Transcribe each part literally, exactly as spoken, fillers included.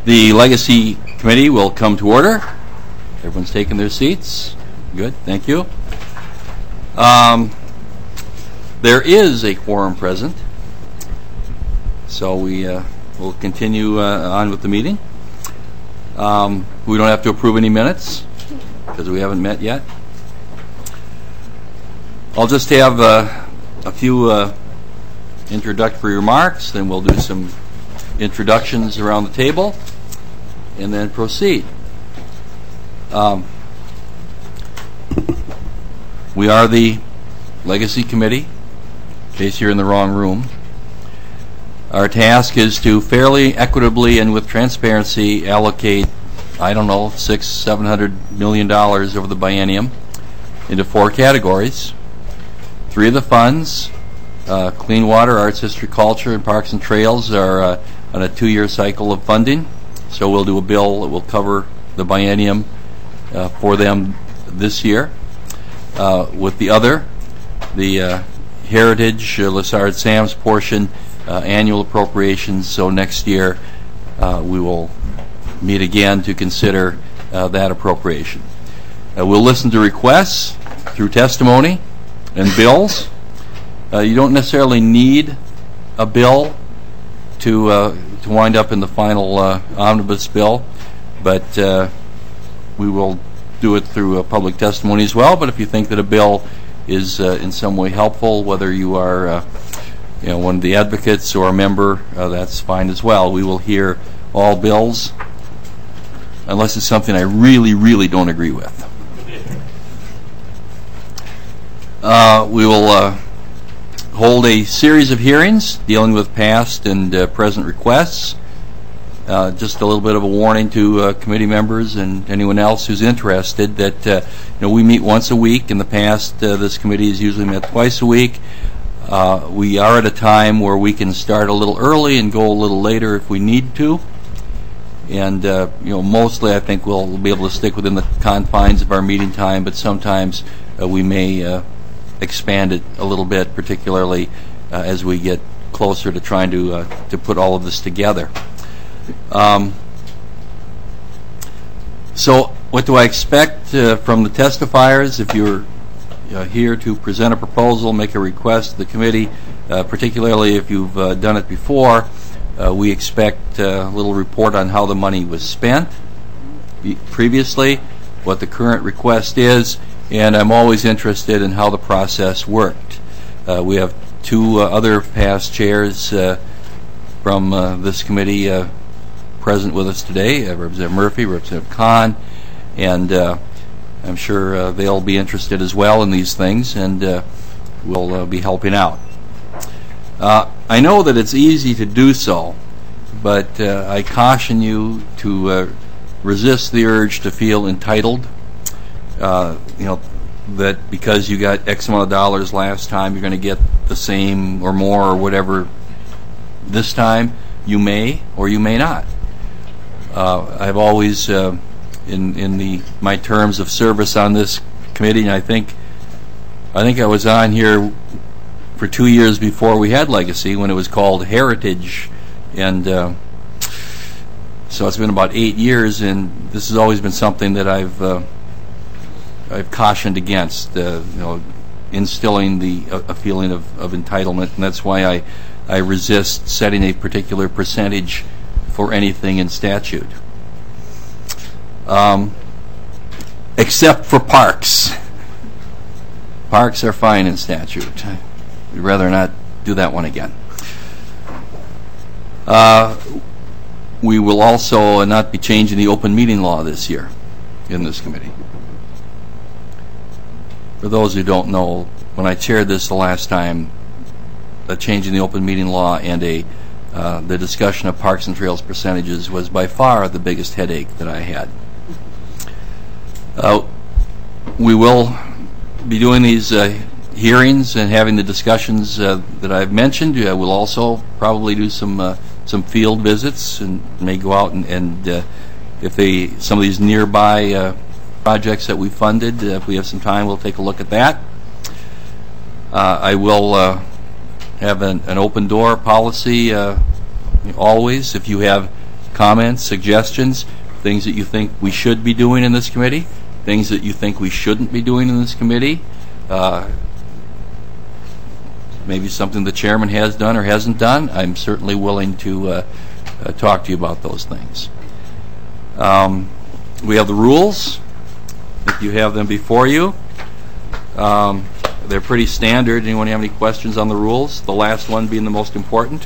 The Legacy Committee will come to order. Everyone's taking their seats. Good, thank you. Um, there is a quorum present, so we uh, will continue uh, on with the meeting. Um, we don't have to approve any minutes because we haven't met yet. I'll just have uh, a few uh, introductory remarks, then we'll do some introductions around the table, and then proceed. Um, we are the Legacy Committee, in case you're in the wrong room. Our task is to fairly, equitably, and with transparency allocate, I don't know, six, seven hundred million dollars over the biennium into four categories. Three of the funds, uh, clean water, arts, history, culture, and parks and trails, are uh, on a two-year cycle of funding. So we'll do a bill that will cover the biennium uh, for them this year. Uh, with the other, the uh, Heritage, uh, Lessard Sam's portion, uh, annual appropriations. So next year uh, we will meet again to consider uh, that appropriation. Uh, we'll listen to requests through testimony and bills. Uh, you don't necessarily need a bill to uh, to wind up in the final uh, omnibus bill, but uh, we will do it through a public testimony as well. But if you think that a bill is uh, in some way helpful, whether you are uh, you know, one of the advocates or a member, uh, that's fine as well. We will hear all bills, unless it's something I really, really don't agree with. Uh, we will uh, hold a series of hearings dealing with past and uh, present requests. Uh, just a little bit of a warning to uh, committee members and anyone else who's interested that uh, you know, we meet once a week. In the past, uh, this committee has usually met twice a week. Uh, we are at a time where we can start a little early and go a little later if we need to. And uh, you know, mostly I think we'll, we'll be able to stick within the confines of our meeting time, but sometimes uh, we may uh, expand it a little bit, particularly uh, as we get closer to trying to uh, to put all of this together. Um, so what do I expect uh, from the testifiers? If you're uh, here to present a proposal, make a request to the committee, uh, particularly if you've uh, done it before, uh, we expect uh, a little report on how the money was spent previously, what the current request is, and I'm always interested in how the process worked. Uh, we have two uh, other past chairs uh, from uh, this committee uh, present with us today, uh, Representative Murphy, Representative Kahn, and uh, I'm sure uh, they'll be interested as well in these things, and uh, we'll uh, be helping out. Uh, I know that it's easy to do so, but uh, I caution you to uh, resist the urge to feel entitled. Uh, you know, that because you got X amount of dollars last time, you're going to get the same or more or whatever this time. You may or you may not. Uh, I've always, uh, in in the my terms of service on this committee, and I think I think I was on here for two years before we had Legacy, when it was called Heritage, and uh, so it's been about eight years, and this has always been something that I've uh, I've cautioned against, uh, you know, instilling the a, a feeling of, of entitlement, and that's why I I resist setting a particular percentage for anything in statute, um, except for parks. Parks are fine in statute. We'd rather not do that one again. Uh, we will also not be changing the open meeting law this year in this committee. For those who don't know, when I chaired this the last time, uh, changing the open meeting law and a uh, the discussion of parks and trails percentages was by far the biggest headache that I had. Uh, we will be doing these uh, hearings and having the discussions uh, that I've mentioned. Uh, we'll also probably do some uh, some field visits and may go out and, and uh, if they some of these nearby uh, projects that we funded, uh, if we have some time, we'll take a look at that. Uh, I will uh, have an, an open door policy uh, always. If you have comments, suggestions, things that you think we should be doing in this committee, things that you think we shouldn't be doing in this committee, uh, maybe something the chairman has done or hasn't done. I'm certainly willing to uh, uh, talk to you about those things. Um, we have the rules. If you have them before you, um, they're pretty standard. Anyone have any questions on the rules? The last one being the most important.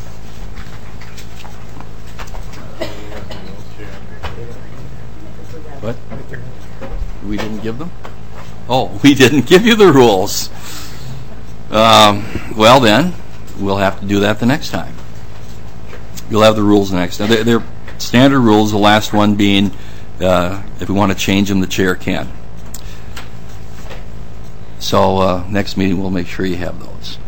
What? We didn't give them? Oh, we didn't give you the rules. Um, well, then, we'll have to do that the next time. You'll have the rules next time. They're, they're standard rules, the last one being uh, if we want to change them, the chair can. So uh, next meeting, we'll make sure you have those.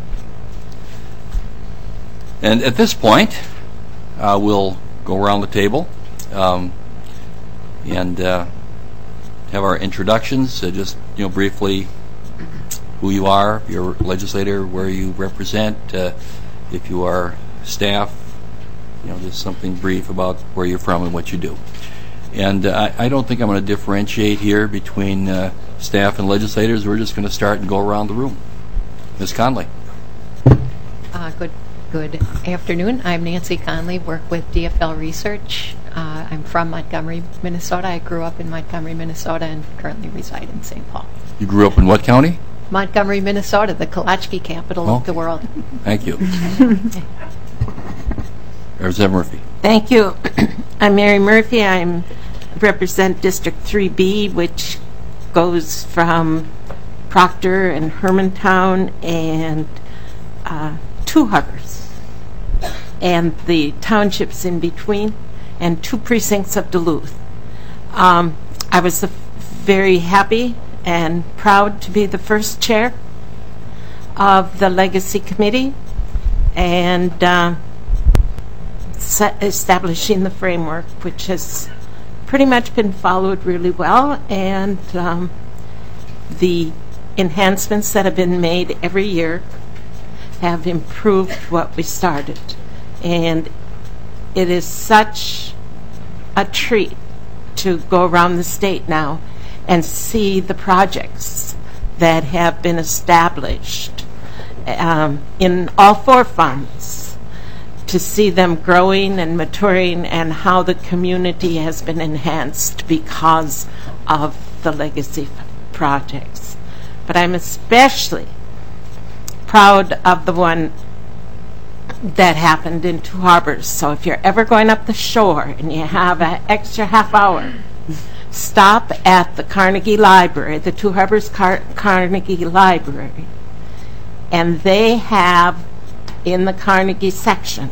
And at this point, uh, we'll go around the table um, and uh, have our introductions. Uh, just you know, briefly, who you are, if you're a legislator, where you represent, uh, if you are staff, you know, just something brief about where you're from and what you do. And uh, I, I don't think I'm going to differentiate here between uh, staff and legislators. We're just going to start and go around the room. Miz Conley. Uh, good, good afternoon. I'm Nancy Conley, work with D F L Research. Uh, I'm from Montgomery, Minnesota. I grew up in Montgomery, Minnesota, and currently reside in Saint Paul. You grew up in what county? Montgomery, Minnesota, the Kolachki capital oh. of the world. Thank you. Representative Murphy. Thank you. I'm Mary Murphy. I represent District three B, which goes from Proctor and Hermantown and uh, Two Harbors and the townships in between, and two precincts of Duluth. Um, I was the very happy and proud to be the first chair of the Legacy Committee and uh, set establishing the framework, which has pretty much been followed really well, and um, the enhancements that have been made every year have improved what we started. And it is such a treat to go around the state now and see the projects that have been established um, in all four funds, to see them growing and maturing and how the community has been enhanced because of the legacy projects. But I'm especially proud of the one that happened in Two Harbors. So if you're ever going up the shore and you have an extra half hour, stop at the Carnegie Library, the Two Harbors Car- Carnegie Library, and they have in the Carnegie section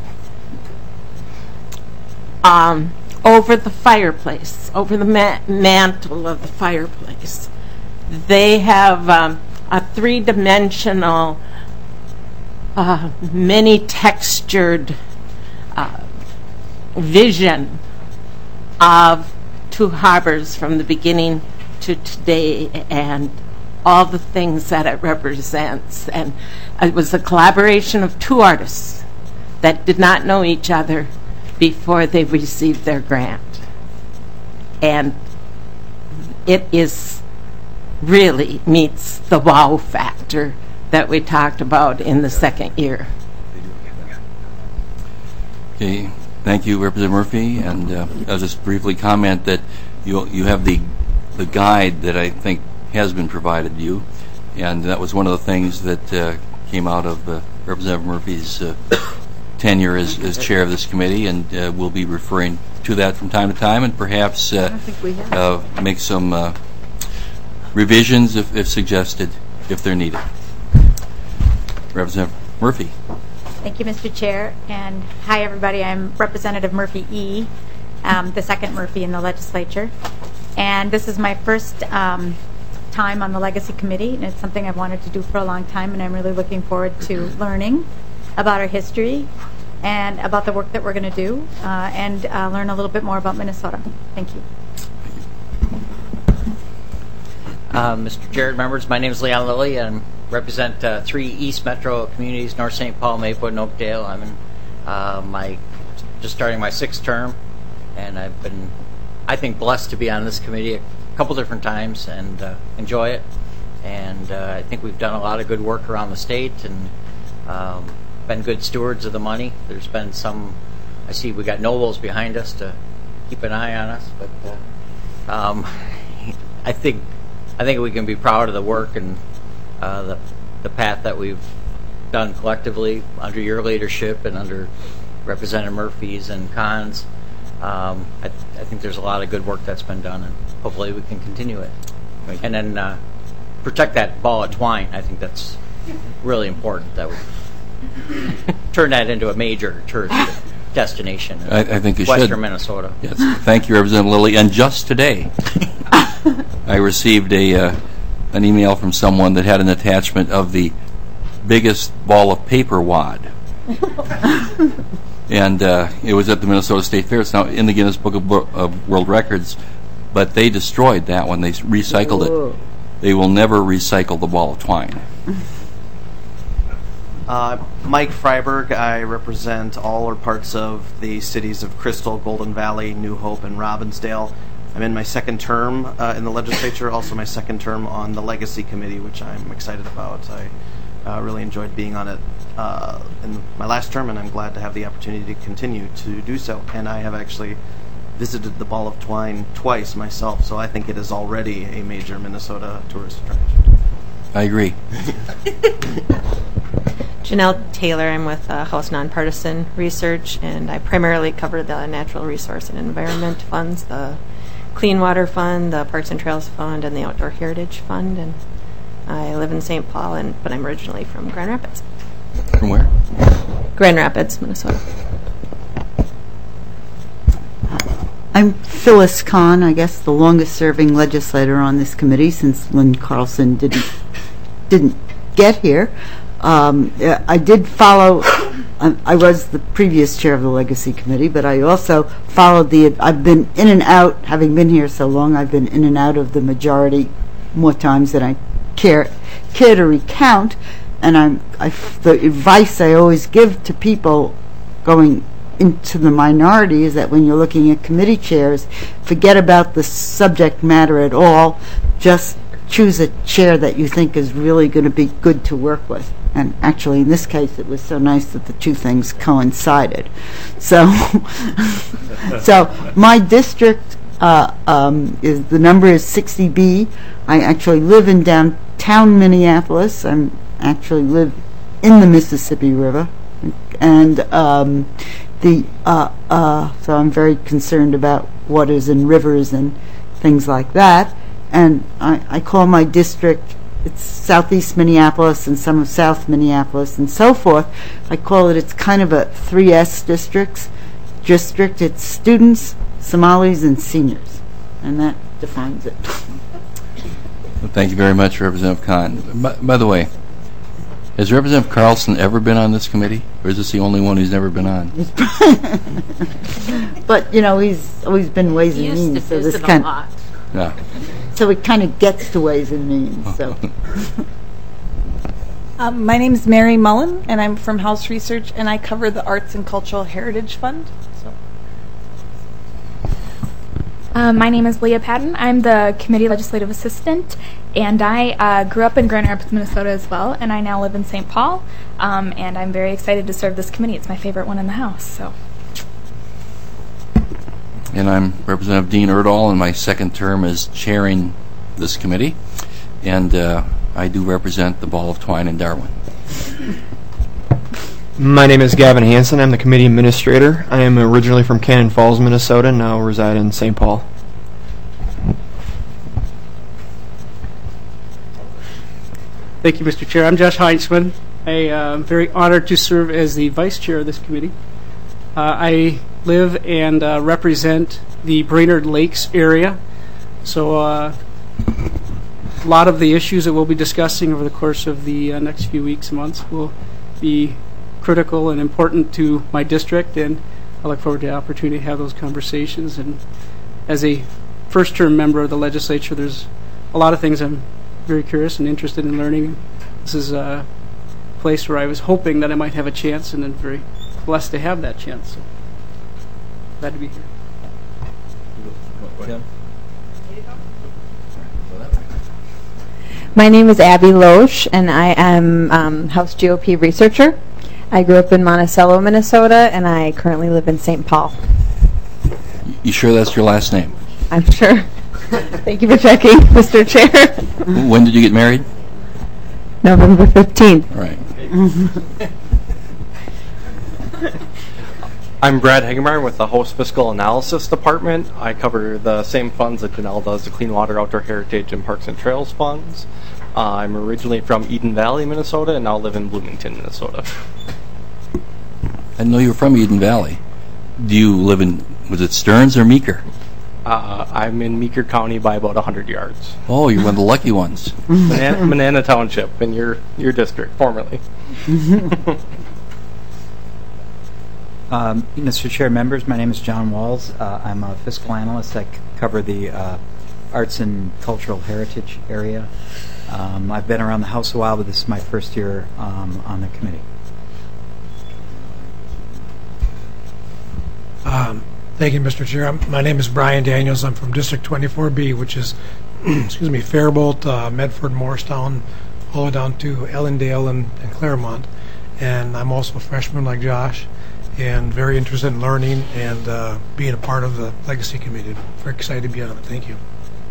um, over the fireplace, over the ma- mantle of the fireplace, they have um, a three-dimensional, uh, many-textured uh, vision of Two Harbors from the beginning to today and all the things that it represents. And it was a collaboration of two artists that did not know each other before they received their grant. And it is really meets the wow factor that we talked about in the second year. Okay, thank you, Representative Murphy. And uh, I'll just briefly comment that you you have the the guide that I think has been provided to you, and that was one of the things that uh, came out of uh, Representative Murphy's uh, tenure as, as chair of this committee, and uh, we'll be referring to that from time to time, and perhaps uh, uh, make some uh, revisions if, if suggested, if they're needed. Representative Murphy. Thank you, Mister Chair, and hi everybody. I'm Representative Murphy E., um, the second Murphy in the legislature, and this is my first um, time on the Legacy Committee, and it's something I've wanted to do for a long time, and I'm really looking forward to learning about our history and about the work that we're going to do, uh, and uh, learn a little bit more about Minnesota. Thank you. Uh, Mister Chair, members, my name is Leon Lilly, and I represent uh, three East Metro communities, North Saint Paul, Maplewood, and Oakdale. I'm in uh, my just starting my sixth term and I've been, I think, blessed to be on this committee a couple different times and uh, enjoy it. And uh, I think we've done a lot of good work around the state and um, been good stewards of the money. There's been some, I see we got nobles behind us to keep an eye on us, but uh, um, I think I think we can be proud of the work and uh, the the path that we've done collectively under your leadership and under Representative Murphy's and Kahn's. Um, I, I think there's a lot of good work that's been done, and hopefully we can continue it. And then uh, protect that ball of twine. I think that's really important that we turn that into a major tourist destination in I, I think you Western should. Minnesota. Yes. Thank you, Representative Lilly. And just today, I received a uh, an email from someone that had an attachment of the biggest ball of paper wad. And uh, it was at the Minnesota State Fair. It's now in the Guinness Book of, Bo- of World Records, but they destroyed that one. They s- recycled Whoa. it. They will never recycle the ball of twine. Uh, Mike Freiberg. I represent all or parts of the cities of Crystal, Golden Valley, New Hope, and Robbinsdale. I'm in my second term uh, in the legislature, also my second term on the Legacy Committee, which I'm excited about. I uh, really enjoyed being on it uh, in my last term, and I'm glad to have the opportunity to continue to do so. And I have actually visited the Ball of Twine twice myself, so I think it is already a major Minnesota tourist attraction. I agree. Janelle Taylor. I'm with uh, House Nonpartisan Research, and I primarily cover the Natural Resource and Environment Funds, the Clean Water Fund, the Parks and Trails Fund, and the Outdoor Heritage Fund. And I live in Saint Paul, and but I'm originally from Grand Rapids. From where? Grand Rapids, Minnesota. I'm Phyllis Kahn, I guess the longest-serving legislator on this committee since Lynn Carlson didn't didn't get here. Um, uh, I did follow. Um, I was the previous chair of the Legacy Committee, but I also followed the. I've been in and out, having been here so long. I've been in and out of the majority more times than I care care to recount. And I'm I, the advice I always give to people going into the minority is that when you're looking at committee chairs, forget about the subject matter at all. Just choose a chair that you think is really going to be good to work with. And actually, in this case, it was so nice that the two things coincided. So, so my district uh, um, is the number is sixty B. I actually live in downtown Minneapolis. I'm actually live in the Mississippi River, and um, the uh, uh, so I'm very concerned about waters and rivers and things like that. And I, I call my district, it's southeast Minneapolis and some of South Minneapolis and so forth. I call it, it's kind of a three S districts district. It's students, Somalis, and seniors, and that defines it. Well, thank you very much, Representative Kahn. By, by the way, has Representative Carlson ever been on this committee, or is this the only one who's never been on? But you know, he's always been Ways He and used to Means, so this visit a kind, lot. No. so it kind of gets to Ways and Means. So. Um, my name is Mary Mullen, and I'm from House Research, and I cover the Arts and Cultural Heritage Fund. So. Uh, my name is Leah Patton. I'm the committee legislative assistant, and I uh, grew up in Grand Rapids, Minnesota as well, and I now live in Saint Paul, um, and I'm very excited to serve this committee. It's my favorite one in the House. So. And I'm Representative Dean Erdahl, and my second term is chairing this committee. And uh, I do represent the Ball of Twine in Darwin. My name is Gavin Hansen. I'm the committee administrator. I am originally from Cannon Falls, Minnesota, and now reside in Saint Paul. Thank you, Mister Chair. I'm Josh Heinzman. I am very honored to serve as the vice chair of this committee. Uh, I live and uh, represent the Brainerd Lakes area. So uh, a lot of the issues that we'll be discussing over the course of the uh, next few weeks and months will be critical and important to my district, and I look forward to the opportunity to have those conversations. And as a first-term member of the legislature, there's a lot of things I'm very curious and interested in learning. This is a place where I was hoping that I might have a chance, and I'm very blessed to have that chance. So glad to be here. Tim? My name is Abby Loesch, and I am um, House G O P researcher. I grew up in Monticello, Minnesota, and I currently live in Saint Paul. You sure that's your last name? I'm sure. Thank you for checking, Mister Chair. When did you get married? November fifteenth. Right. I'm Brad Hagemeyer with the House Fiscal Analysis Department. I cover the same funds that Janelle does, the Clean Water, Outdoor Heritage, and Parks and Trails funds. Uh, I'm originally from Eden Valley, Minnesota, and now live in Bloomington, Minnesota. I know you were from Eden Valley. Do you live in, was it Stearns or Meeker? Uh, I'm in Meeker County by about one hundred yards. Oh, you're one of the lucky ones. Manana, Manana Township in your, your district, formerly. Um, Mister Chair, members, my name is John Walls. Uh, I'm a fiscal analyst. I c- cover the uh, arts and cultural heritage area. Um, I've been around the House a while, but this is my first year um, on the committee. Um, thank you, Mister Chair. I'm, my name is Brian Daniels. I'm from District twenty-four B, which is, excuse me, Faribault, uh, Medford, Morristown, all the way down to Ellendale and, and Claremont. And I'm also a freshman like Josh, and very interested in learning and uh, being a part of the Legacy Committee. Very excited to be on it. Thank you.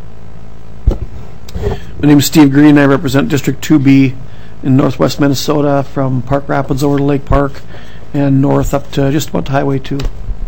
My name is Steve Green. I represent District two B in northwest Minnesota, from Park Rapids over to Lake Park and north up to just about Highway two.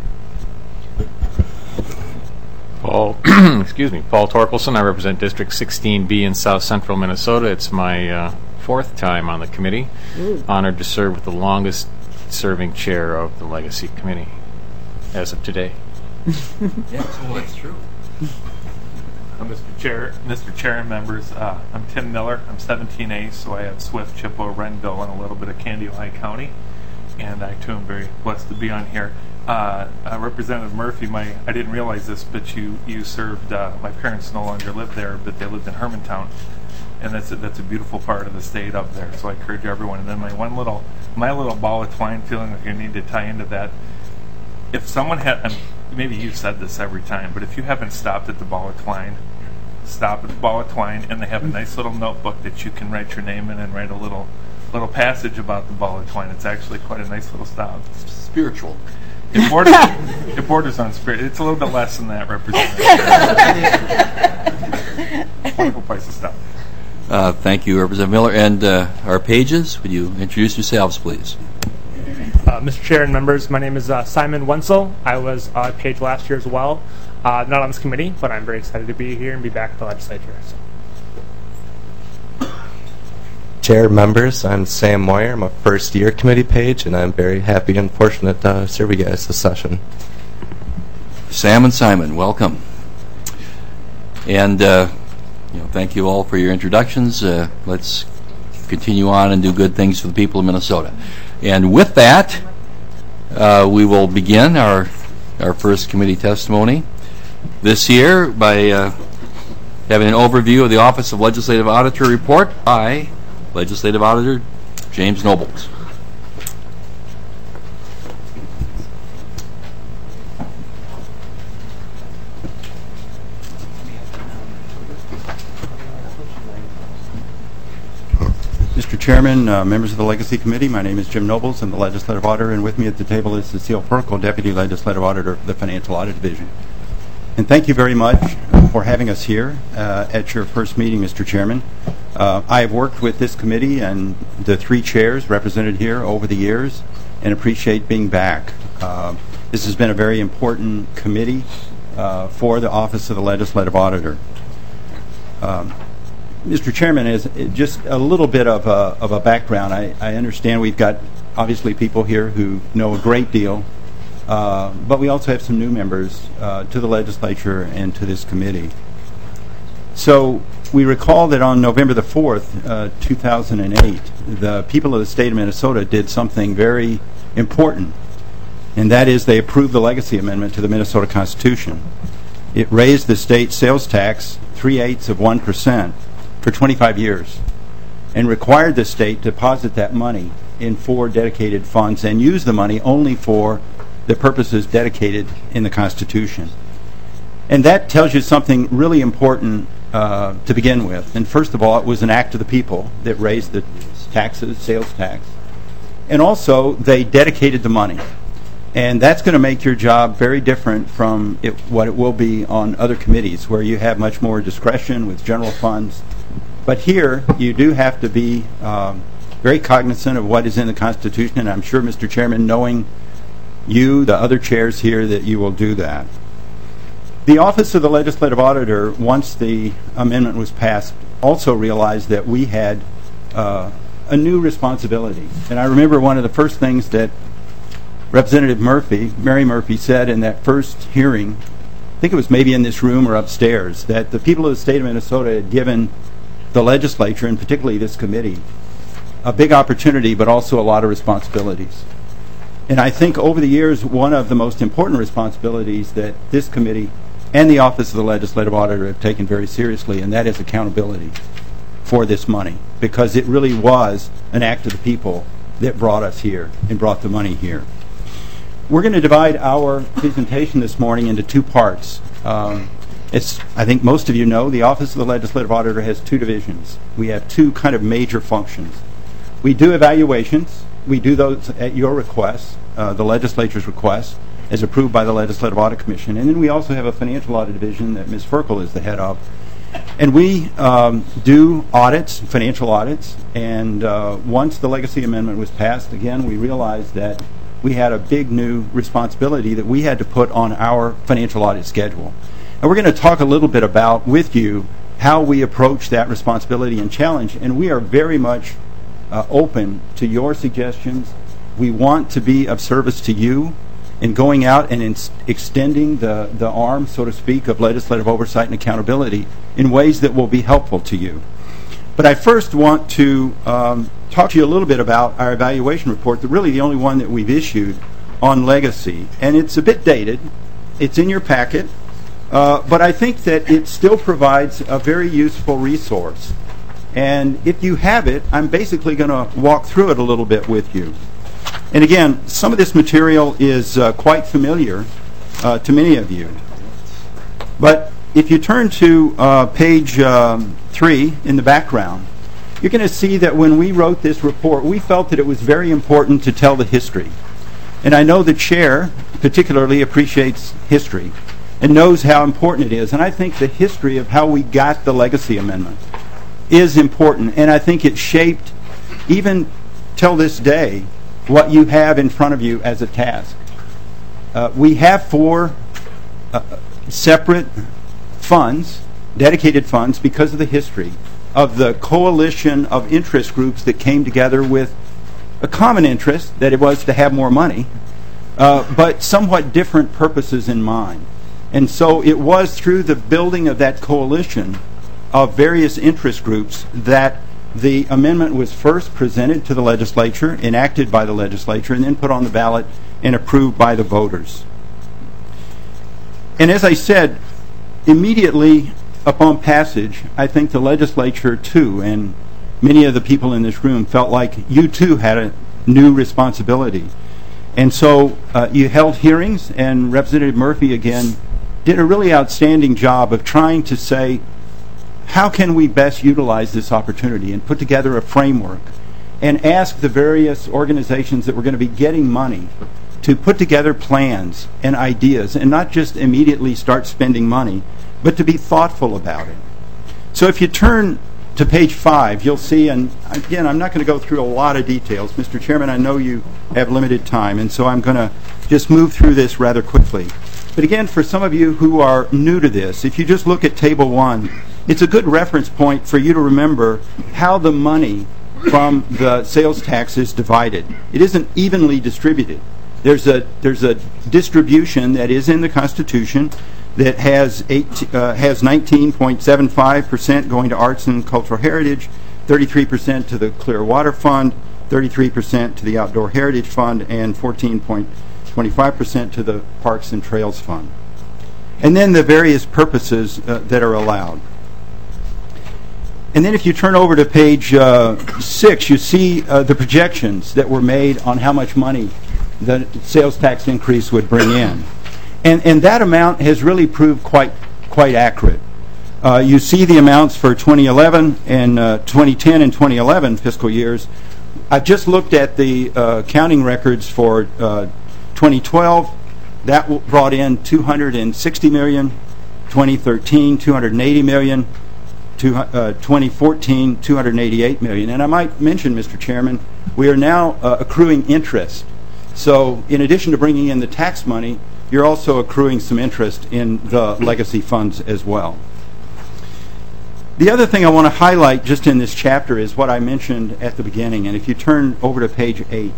Paul, excuse me, Paul Torkelson. I represent District sixteen B in south central Minnesota. It's my uh, fourth time on the committee. Ooh. Honored to serve with the longest serving chair of the Legacy Committee as of today. Yeah, so that's true. Uh, Mister Chair, Mister Chair and members, uh, I'm Tim Miller. I'm seventeen A, so I have Swift, Chippewa, Renville, and a little bit of Candy Line County. And I, too, am very blessed to be on here. Uh, uh, Representative Murphy, my I didn't realize this, but you, you served, uh, my parents no longer live there, but they lived in Hermantown. And that's a, that's a beautiful part of the state up there, so I encourage everyone. And then my one little, my little ball of twine, feeling like I need to tie into that. If someone had, and maybe you've said this every time, but if you haven't stopped at the ball of twine, stop at the ball of twine, and they have a nice little notebook that you can write your name in and write a little little passage about the ball of twine. It's actually quite a nice little stop. It's spiritual. It borders, it borders on spirit. It's a little bit less than that, Representative. Wonderful place to stop. Uh, thank you, Representative Miller. And uh, our pages, would you introduce yourselves, please? Uh, Mister Chair and members, my name is uh, Simon Wenzel. I was uh, page last year as well. Uh, not on this committee, but I'm very excited to be here and be back at the legislature. So. Chair, members, I'm Sam Moyer. I'm a first year committee page, and I'm very happy and fortunate to serve you guys this session. Sam and Simon, welcome. And uh, you know, thank you all for your introductions. Uh, let's continue on and do good things for the people of Minnesota. And with that, uh, we will begin our our first committee testimony this year by uh, having an overview of the Office of Legislative Auditor report by Legislative Auditor James Nobles. Mister Chairman, uh, members of the Legacy Committee, my name is Jim Nobles. I'm the Legislative Auditor, and with me at the table is Cecile Perkle, Deputy Legislative Auditor for the Financial Audit Division. And thank you very much for having us here uh, at your first meeting, Mister Chairman. Uh, I have worked with this committee and the three chairs represented here over the years and appreciate being back. Uh, this has been a very important committee uh, for the Office of the Legislative Auditor. Um, Mister Chairman, is just a little bit of a, of a background. I, I understand we've got obviously people here who know a great deal, uh, but we also have some new members uh, to the legislature and to this committee. So we recall that on November the fourth, uh, two thousand eight, the people of the state of Minnesota did something very important, and that is they approved the Legacy Amendment to the Minnesota Constitution. It raised the state sales tax three-eighths of one percent for twenty-five years and required the state to deposit that money in four dedicated funds and use the money only for the purposes dedicated in the Constitution. And that tells you something really important uh, to begin with. And first of all, it was an act of the people that raised the taxes, sales tax. And also, they dedicated the money. And that's going to make your job very different from it, what it will be on other committees, where you have much more discretion with general funds. But here, you do have to be um, very cognizant of what is in the Constitution, and I'm sure, Mister Chairman, knowing you, the other chairs here, that you will do that. The Office of the Legislative Auditor, once the amendment was passed, also realized that we had uh, a new responsibility. And I remember one of the first things that Representative Murphy, Mary Murphy, said in that first hearing, I think it was maybe in this room or upstairs, that the people of the state of Minnesota had given the legislature, and particularly this committee, a big opportunity, but also a lot of responsibilities. And I think over the years, one of the most important responsibilities that this committee and the Office of the Legislative Auditor have taken very seriously, and that is accountability for this money, because it really was an act of the people that brought us here and brought the money here. We're going to divide our presentation this morning into two parts. Um, it's, I think most of you know, the Office of the Legislative Auditor has two divisions. We have two kind of major functions. We do evaluations. We do those at your request, uh, the legislature's request, as approved by the Legislative Audit Commission. And then we also have a financial audit division that Miz Ferkel is the head of. And we um, do audits, financial audits, and uh, once the legacy amendment was passed, again, we realized that we had a big new responsibility that we had to put on our financial audit schedule. And we're going to talk a little bit about, with you, how we approach that responsibility and challenge, and we are very much uh, open to your suggestions. We want to be of service to you in going out and in extending the, the arm, so to speak, of legislative oversight and accountability in ways that will be helpful to you. But I first want to um, talk to you a little bit about our evaluation report, that really the only one that we've issued on legacy. And it's a bit dated. It's in your packet. Uh, but I think that it still provides a very useful resource. And if you have it, I'm basically going to walk through it a little bit with you. And again, some of this material is uh, quite familiar uh, to many of you. But if you turn to uh, page um, three in the background, you're going to see that when we wrote this report, we felt that it was very important to tell the history. And I know the chair particularly appreciates history and knows how important it is. And I think the history of how we got the legacy amendment is important. And I think it shaped, even till this day, what you have in front of you as a task. Uh, we have four uh, separate funds, dedicated funds, because of the history of the coalition of interest groups that came together with a common interest, that it was to have more money, uh, but somewhat different purposes in mind. And so it was through the building of that coalition of various interest groups that the amendment was first presented to the legislature, enacted by the legislature, and then put on the ballot and approved by the voters. And as I said, immediately upon passage, I think the legislature too, and many of the people in this room, felt like you too had a new responsibility. And so uh, you held hearings, and Representative Murphy again did a really outstanding job of trying to say, how can we best utilize this opportunity, and put together a framework and ask the various organizations that were going to be getting money to put together plans and ideas, and not just immediately start spending money, but to be thoughtful about it. So if you turn to page five, you'll see, and again, I'm not going to go through a lot of details. Mister Chairman, I know you have limited time, and so I'm going to just move through this rather quickly. But again, for some of you who are new to this, if you just look at table one, it's a good reference point for you to remember how the money from the sales tax is divided. It isn't evenly distributed. There's a there's a distribution that is in the Constitution that has eight, uh, has nineteen point seven five percent going to arts and cultural heritage, thirty-three percent to the Clear Water Fund, thirty-three percent to the Outdoor Heritage Fund, and fourteen point two five percent to the Parks and Trails Fund. And then the various purposes uh, that are allowed. And then if you turn over to page uh, six, you see uh, the projections that were made on how much money the sales tax increase would bring in. And, and that amount has really proved quite, quite accurate. Uh, you see the amounts for twenty eleven and uh, twenty ten and twenty eleven fiscal years. I've just looked at the uh, accounting records for uh, twenty twelve. That w- brought in two hundred sixty million dollars. twenty thirteen, two hundred eighty million dollars. To, uh, twenty fourteen, two hundred eighty-eight million dollars. And I might mention, Mister Chairman, we are now uh, accruing interest. So in addition to bringing in the tax money, you're also accruing some interest in the legacy funds as well. The other thing I want to highlight just in this chapter is what I mentioned at the beginning. And if you turn over to page eight,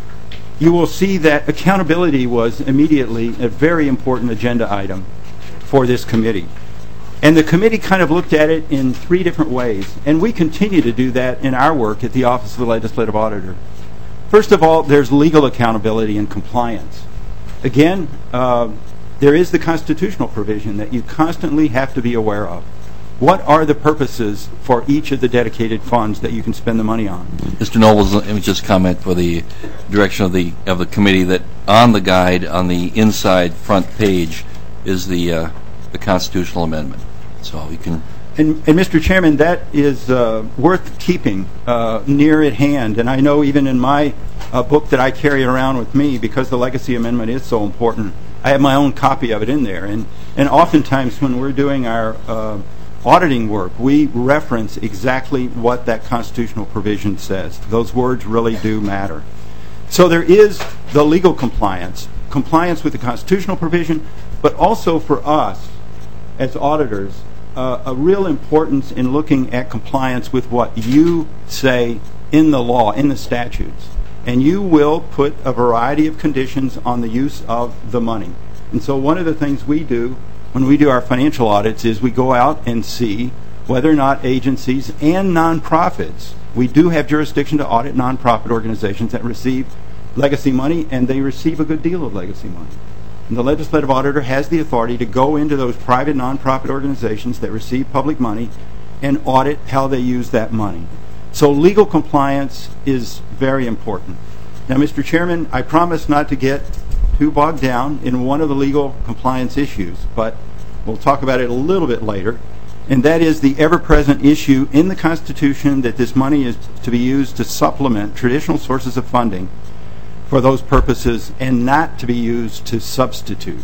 you will see that accountability was immediately a very important agenda item for this committee. And the committee kind of looked at it in three different ways. And we continue to do that in our work at the Office of the Legislative Auditor. First of all, there's legal accountability and compliance. Again, uh, there is the constitutional provision that you constantly have to be aware of. What are the purposes for each of the dedicated funds that you can spend the money on? Mister Nobles, let me just comment for the direction of the of the committee that on the guide on the inside front page is the uh, the constitutional amendment. So you can. And, and Mister Chairman, that is uh, worth keeping uh, near at hand. And I know even in my uh, book that I carry around with me, because the legacy amendment is so important, I have my own copy of it in there. And and oftentimes when we're doing our uh, auditing work, we reference exactly what that constitutional provision says. Those words really do matter. So there is the legal compliance, compliance with the constitutional provision, but also for us as auditors, uh, a real importance in looking at compliance with what you say in the law, in the statutes. And you will put a variety of conditions on the use of the money. And so one of the things we do when we do our financial audits is we go out and see whether or not agencies and nonprofits, we do have jurisdiction to audit nonprofit organizations that receive legacy money, and they receive a good deal of legacy money. And the legislative auditor has the authority to go into those private nonprofit organizations that receive public money and audit how they use that money. So legal compliance is very important. Now, Mister Chairman, I promise not to get too bogged down in one of the legal compliance issues, but we'll talk about it a little bit later, and that is the ever-present issue in the Constitution that this money is to be used to supplement traditional sources of funding for those purposes and not to be used to substitute.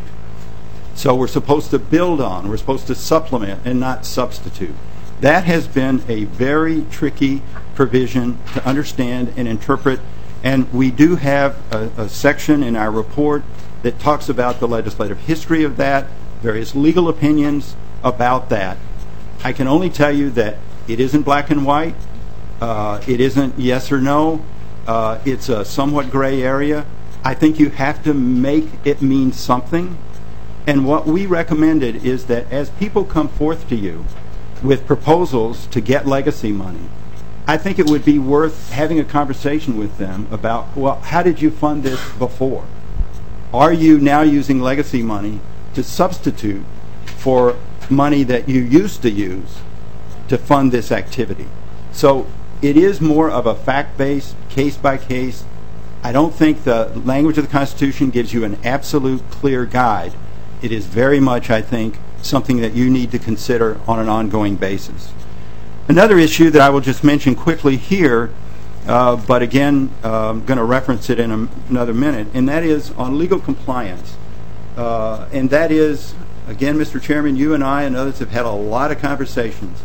So we're supposed to build on, we're supposed to supplement and not substitute. That has been a very tricky provision to understand and interpret. And we do have a, a section in our report that talks about the legislative history of that, various legal opinions about that. I can only tell you that it isn't black and white. Uh, it isn't yes or no. Uh, it's a somewhat gray area. I think you have to make it mean something. And what we recommended is that as people come forth to you with proposals to get legacy money, I think it would be worth having a conversation with them about, well, how did you fund this before? Are you now using legacy money to substitute for money that you used to use to fund this activity? So it is more of a fact-based, case-by-case. I don't think the language of the Constitution gives you an absolute clear guide. It is very much, I think, something that you need to consider on an ongoing basis. Another issue that I will just mention quickly here, uh, but again, uh, I'm going to reference it in a, another minute, and that is on legal compliance. Uh, and that is, again, Mister Chairman, you and I and others have had a lot of conversations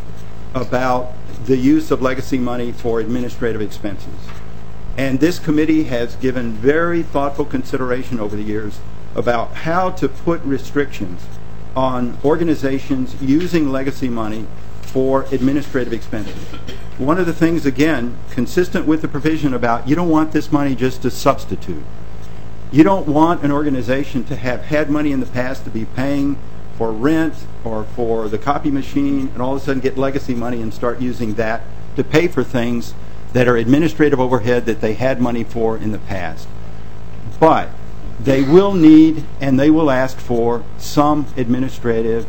about the use of legacy money for administrative expenses. And this committee has given very thoughtful consideration over the years about how to put restrictions on organizations using legacy money for administrative expenses. One of the things, again, consistent with the provision about you don't want this money just to substitute. You don't want an organization to have had money in the past to be paying for rent or for the copy machine and all of a sudden get legacy money and start using that to pay for things that are administrative overhead that they had money for in the past. But they will need and they will ask for some administrative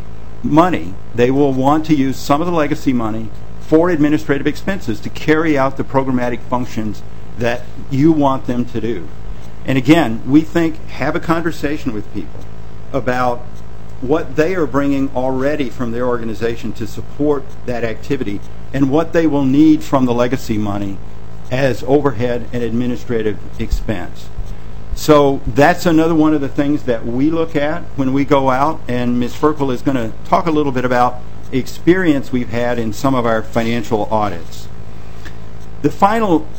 money. They will want to use some of the legacy money for administrative expenses to carry out the programmatic functions that you want them to do. And again, we think have a conversation with people. about what they are bringing already from their organization to support that activity and what they will need from the legacy money as overhead and administrative expense. So that's another one of the things that we look at when we go out, and Miz Ferkel is going to talk a little bit about experience we've had in some of our financial audits. The final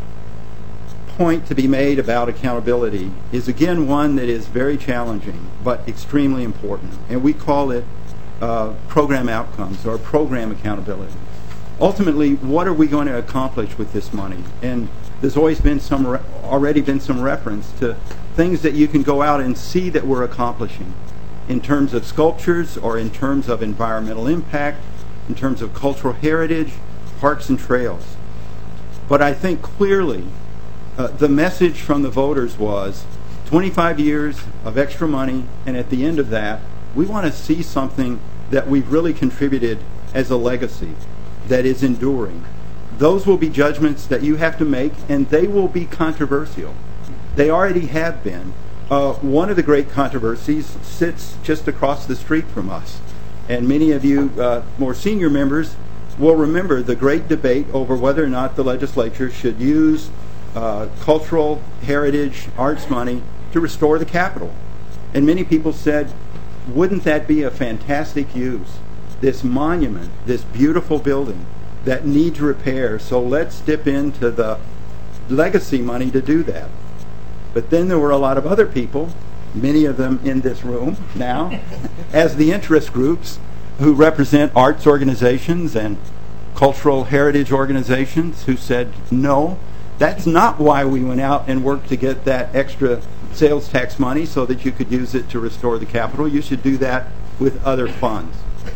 point to be made about accountability is again one that is very challenging but extremely important, and we call it uh, program outcomes or program accountability. Ultimately, what are we going to accomplish with this money? And there's always been some re- already been some reference to things that you can go out and see that we're accomplishing in terms of sculptures or in terms of environmental impact, in terms of cultural heritage, parks and trails. But I think clearly Uh, the message from the voters was twenty-five years of extra money, and at the end of that, we want to see something that we've really contributed as a legacy that is enduring. Those will be judgments that you have to make, and they will be controversial. They already have been. Uh, one of the great controversies sits just across the street from us, and many of you uh, more senior members will remember the great debate over whether or not the legislature should use Uh, cultural heritage arts money to restore the Capitol. And many people said, wouldn't that be a fantastic use? This monument, this beautiful building that needs repair, so let's dip into the legacy money to do that. But then there were a lot of other people, many of them in this room now, as the interest groups who represent arts organizations and cultural heritage organizations, who said, no, that's not why we went out and worked to get that extra sales tax money so that you could use it to restore the Capitol. You should do that with other funds.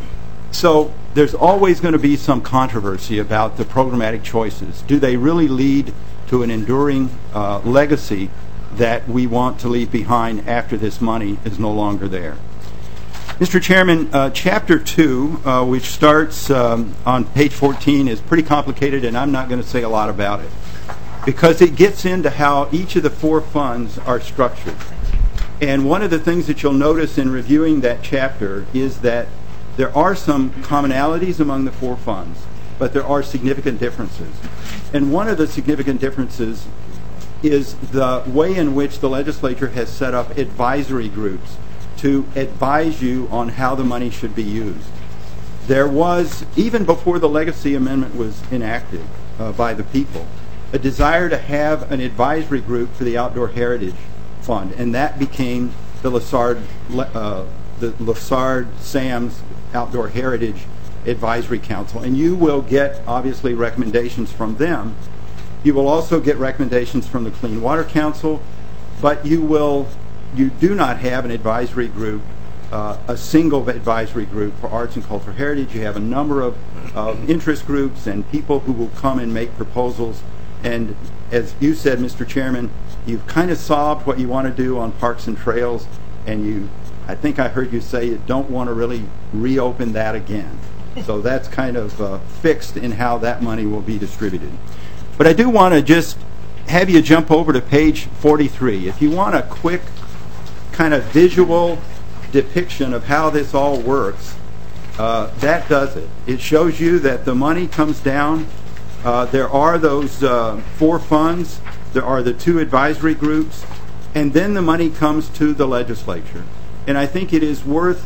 So there's always going to be some controversy about the programmatic choices. Do they really lead to an enduring uh, legacy that we want to leave behind after this money is no longer there? Mister Chairman, uh, Chapter two, uh, which starts um, on page fourteen, is pretty complicated, and I'm not going to say a lot about it, because it gets into how each of the four funds are structured. And one of the things that you'll notice in reviewing that chapter is that there are some commonalities among the four funds, but there are significant differences. And one of the significant differences is the way in which the legislature has set up advisory groups to advise you on how the money should be used. There was, even before the Legacy Amendment was enacted uh, by the people, a desire to have an advisory group for the Outdoor Heritage Fund, and that became the Lessard, uh, the Lessard Sams Outdoor Heritage Advisory Council. And you will get, obviously, recommendations from them. You will also get recommendations from the Clean Water Council, but you will, you do not have an advisory group, uh, a single advisory group for arts and cultural heritage. You have a number of uh, interest groups and people who will come and make proposals. And as you said, Mister Chairman, you've kind of solved what you want to do on parks and trails, and you, I think I heard you say you don't want to really reopen that again. So that's kind of uh, fixed in how that money will be distributed. But I do want to just have you jump over to page forty-three. If you want a quick kind of visual depiction of how this all works, uh, that does it. It shows you that the money comes down. Uh, there are those uh, four funds. There are the two advisory groups. And then the money comes to the legislature. And I think it is worth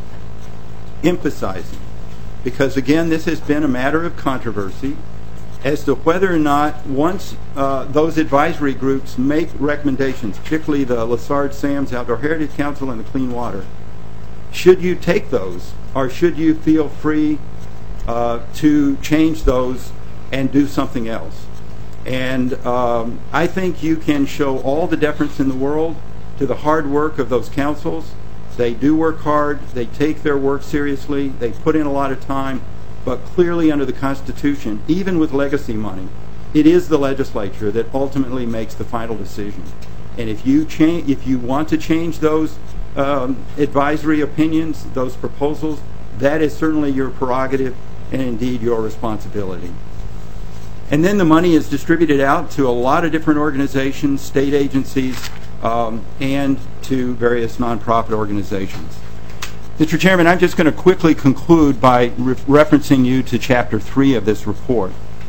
emphasizing, because, again, this has been a matter of controversy as to whether or not, once uh, those advisory groups make recommendations, particularly the Lessard Sams Outdoor Heritage Council and the Clean Water, should you take those, or should you feel free uh, to change those and do something else? And um, I think you can show all the deference in the world to the hard work of those councils. They do work hard. They take their work seriously. They put in a lot of time. But clearly under the Constitution, even with legacy money, it is the legislature that ultimately makes the final decision. And if you change, if you want to change those um, advisory opinions, those proposals, that is certainly your prerogative and indeed your responsibility. And then the money is distributed out to a lot of different organizations, state agencies, um, and to various nonprofit organizations. Mister Chairman, I'm just going to quickly conclude by re- referencing you to Chapter three of this report,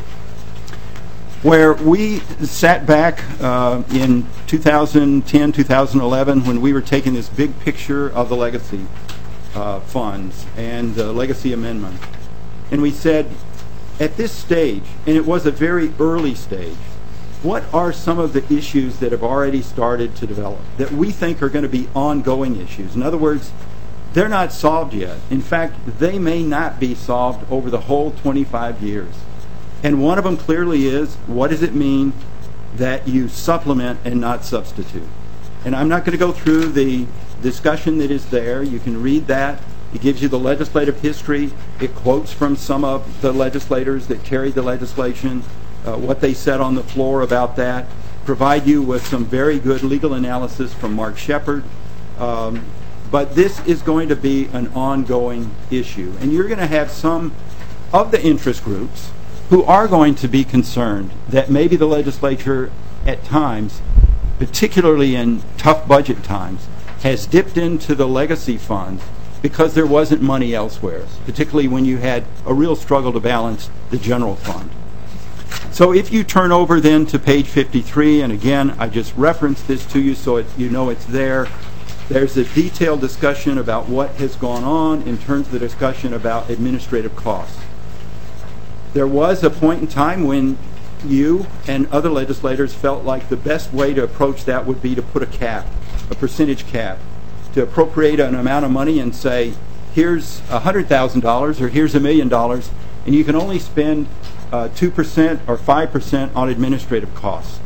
where we sat back uh, in two thousand ten, two thousand eleven, when we were taking this big picture of the legacy uh, funds and the legacy amendment. And we said, at this stage, and it was a very early stage, what are some of the issues that have already started to develop that we think are going to be ongoing issues? In other words, they're not solved yet. In fact, they may not be solved over the whole twenty-five years. And one of them clearly is, what does it mean that you supplement and not substitute? And I'm not going to go through the discussion that is there. You can read that. It gives you the legislative history. It quotes from some of the legislators that carried the legislation, uh, what they said on the floor about that, provide you with some very good legal analysis from Mark Shepard. Um, but this is going to be an ongoing issue. And you're going to have some of the interest groups who are going to be concerned that maybe the legislature at times, particularly in tough budget times, has dipped into the legacy funds because there wasn't money elsewhere, particularly when you had a real struggle to balance the general fund. So if you turn over then to page fifty-three, and again, I just referenced this to you so it, you know it's there, there's a detailed discussion about what has gone on in terms of the discussion about administrative costs. There was a point in time when you and other legislators felt like the best way to approach that would be to put a cap, a percentage cap, to appropriate an amount of money and say, here's one hundred thousand dollars or here's a million dollars, and you can only spend uh, two percent or five percent on administrative costs.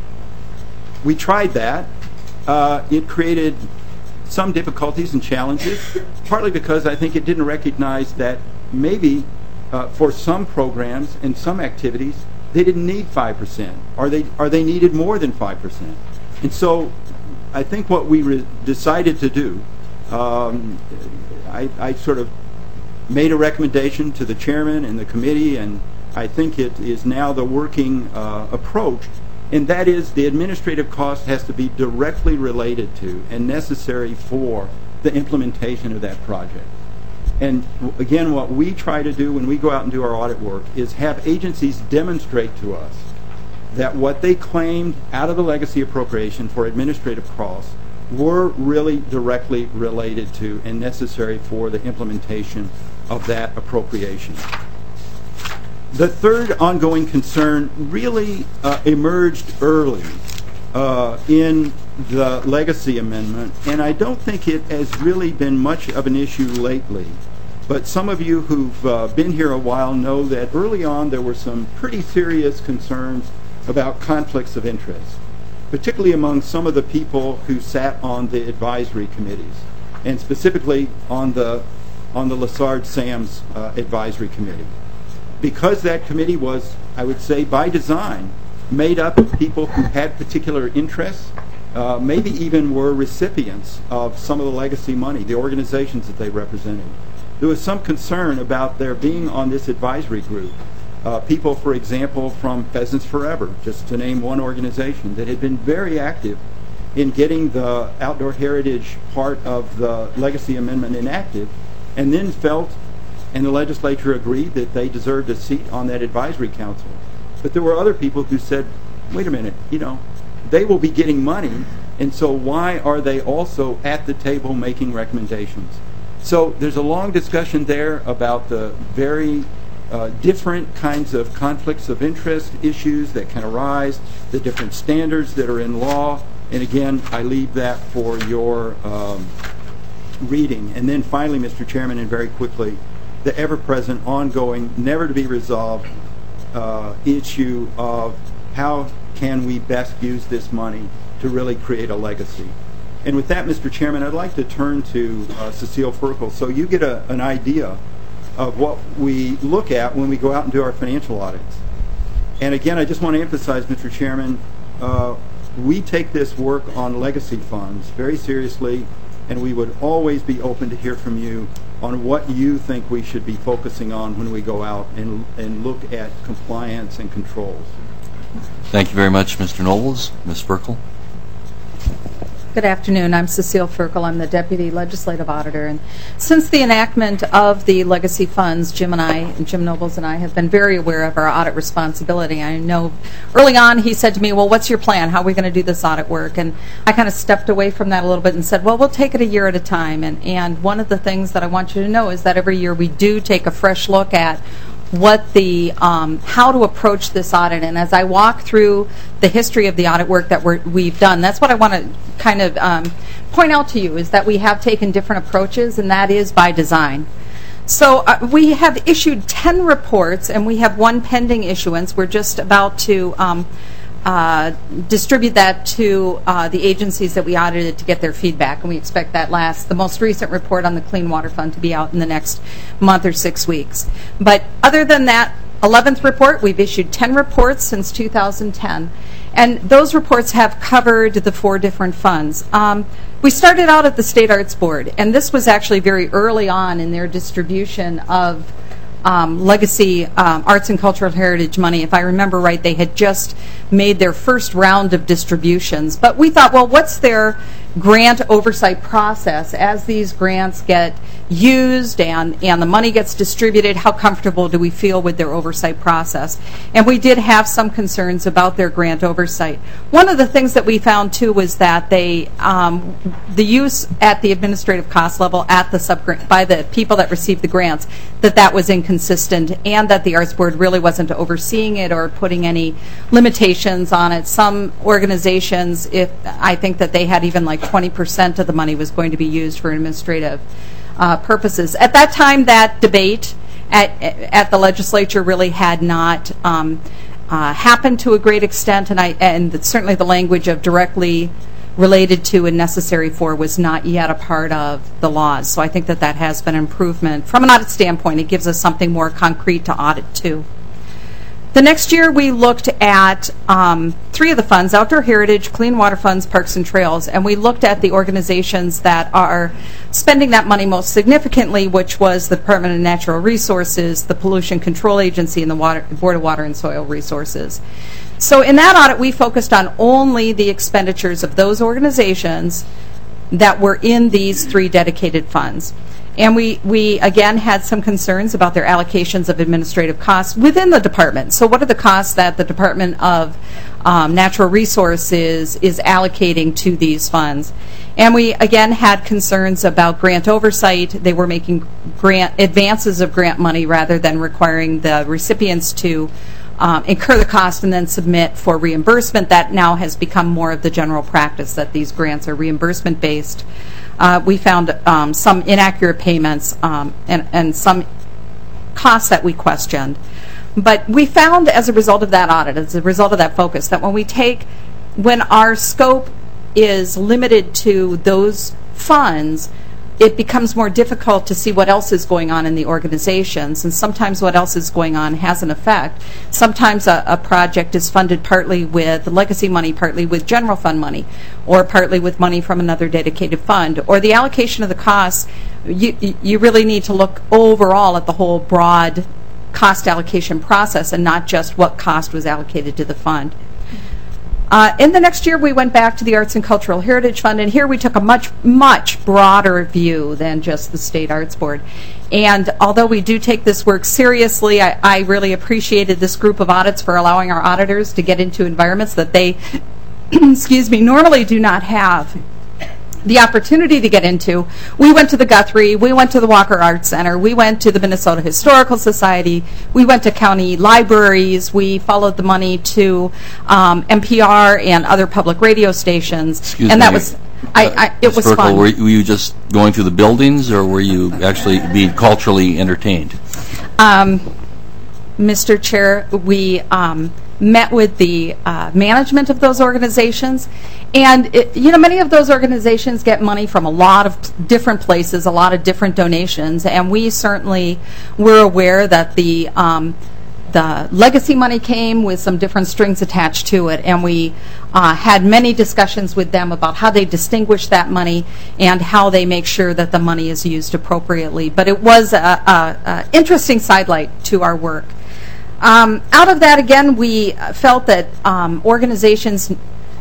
We tried that. Uh, it created some difficulties and challenges, partly because I think it didn't recognize that maybe uh, for some programs and some activities, they didn't need five percent, or they, or they needed more than five percent. And so I think what we re- decided to do, um, I, I sort of made a recommendation to the chairman and the committee, and I think it is now the working uh, approach, and that is the administrative cost has to be directly related to and necessary for the implementation of that project. And again, what we try to do when we go out and do our audit work is have agencies demonstrate to us that what they claimed out of the legacy appropriation for administrative costs were really directly related to and necessary for the implementation of that appropriation. The third ongoing concern really uh, emerged early uh, in the legacy amendment, and I don't think it has really been much of an issue lately. But some of you who've uh, been here a while know that early on there were some pretty serious concerns about conflicts of interest, particularly among some of the people who sat on the advisory committees, and specifically on the on the Lessard-Sams uh, advisory committee. Because that committee was, I would say, by design, made up of people who had particular interests, uh, maybe even were recipients of some of the legacy money, the organizations that they represented. There was some concern about their being on this advisory group. Uh, people, for example, from Pheasants Forever, just to name one organization, that had been very active in getting the outdoor heritage part of the legacy amendment enacted, and then felt, and the legislature agreed, that they deserved a seat on that advisory council. But there were other people who said, wait a minute, you know, they will be getting money, and so why are they also at the table making recommendations? So there's a long discussion there about the very uh, different kinds of conflicts of interest issues that can arise, the different standards that are in law, and again, I leave that for your um, reading. And then finally, Mister Chairman, and very quickly, the ever-present, ongoing, never-to-be-resolved uh, issue of how can we best use this money to really create a legacy. And with that, Mister Chairman, I'd like to turn to uh, Cecile Ferkel so you get a, an idea of what we look at when we go out and do our financial audits. And again, I just want to emphasize, Mister Chairman, uh, we take this work on legacy funds very seriously, and we would always be open to hear from you on what you think we should be focusing on when we go out and, and look at compliance and controls. Thank you very much, Mister Nobles. Miz Ferkel. Good afternoon. I'm Cecile Ferkel. I'm the Deputy Legislative Auditor. And since the enactment of the legacy funds, Jim and I, and Jim Nobles and I, have been very aware of our audit responsibility. I know early on he said to me, well, what's your plan? How are we going to do this audit work? And I kind of stepped away from that a little bit and said, well, we'll take it a year at a time. And, and one of the things that I want you to know is that every year we do take a fresh look at what the um, how to approach this audit. And as I walk through the history of the audit work that we're, we've done, that's what I want to kind of um, point out to you, is that we have taken different approaches, and that is by design. So uh, we have issued ten reports, and we have one pending issuance. We're just about to um, uh, distribute that to uh, the agencies that we audited to get their feedback, and we expect that last, the most recent report on the Clean Water Fund, to be out in the next month or six weeks. But other than that eleventh report, we've issued ten reports since two thousand ten, and those reports have covered the four different funds. Um, we started out at the State Arts Board, and this was actually very early on in their distribution of Um, legacy um, arts and cultural heritage money. If I remember right, they had just made their first round of distributions. But we thought, well, what's their grant oversight process as these grants get used and, and the money gets distributed? How comfortable do we feel with their oversight process? And we did have some concerns about their grant oversight. One of the things that we found, too, was that they, um, the use at the administrative cost level at the subgrant by the people that received the grants, that that was inconsistent, and that the Arts Board really wasn't overseeing it or putting any limitations on it. Some organizations, if I think that they had even like twenty percent of the money was going to be used for administrative uh, purposes. At that time, that debate at, at the legislature really had not um, uh, happened to a great extent, and, I, and certainly the language of directly related to and necessary for was not yet a part of the laws. So I think that that has been an improvement. From an audit standpoint, it gives us something more concrete to audit too. The next year we looked at um, three of the funds, Outdoor Heritage, Clean Water Funds, Parks and Trails, and we looked at the organizations that are spending that money most significantly, which was the Department of Natural Resources, the Pollution Control Agency, and the Water, Board of Water and Soil Resources. So in that audit, we focused on only the expenditures of those organizations that were in these three dedicated funds. And we, we, again, had some concerns about their allocations of administrative costs within the department. So what are the costs that the Department of um, Natural Resources is allocating to these funds? And we, again, had concerns about grant oversight. They were making grant advances of grant money rather than requiring the recipients to Um, incur the cost and then submit for reimbursement. That now has become more of the general practice, that these grants are reimbursement based. Uh, we found um, some inaccurate payments um, and, and some costs that we questioned. But we found as a result of that audit, as a result of that focus, that when we take, when our scope is limited to those funds, it becomes more difficult to see what else is going on in the organizations, and sometimes what else is going on has an effect. Sometimes a, a project is funded partly with legacy money, partly with general fund money, or partly with money from another dedicated fund, or the allocation of the costs. You, you really need to look overall at the whole broad cost allocation process and not just what cost was allocated to the fund. Uh, in the next year, we went back to the Arts and Cultural Heritage Fund, and here we took a much, much broader view than just the State Arts Board. And although we do take this work seriously, I, I really appreciated this group of audits for allowing our auditors to get into environments that they, excuse me, normally do not have the opportunity to get into. We went to the Guthrie, we went to the Walker Arts Center, we went to the Minnesota Historical Society, we went to county libraries, we followed the money to um, N P R and other public radio stations. Excuse and me. that was, I, I, it Miz was Ferkel, fun. Were, were you just going through the buildings, or were you actually being culturally entertained? Um, Mister Chair, we um, met with the uh, management of those organizations, and it, you know, many of those organizations get money from a lot of different places, a lot of different donations, and we certainly were aware that the um, the legacy money came with some different strings attached to it, and we uh, had many discussions with them about how they distinguish that money and how they make sure that the money is used appropriately. But it was an interesting sidelight to our work. Um, out of that, again, we felt that um, organizations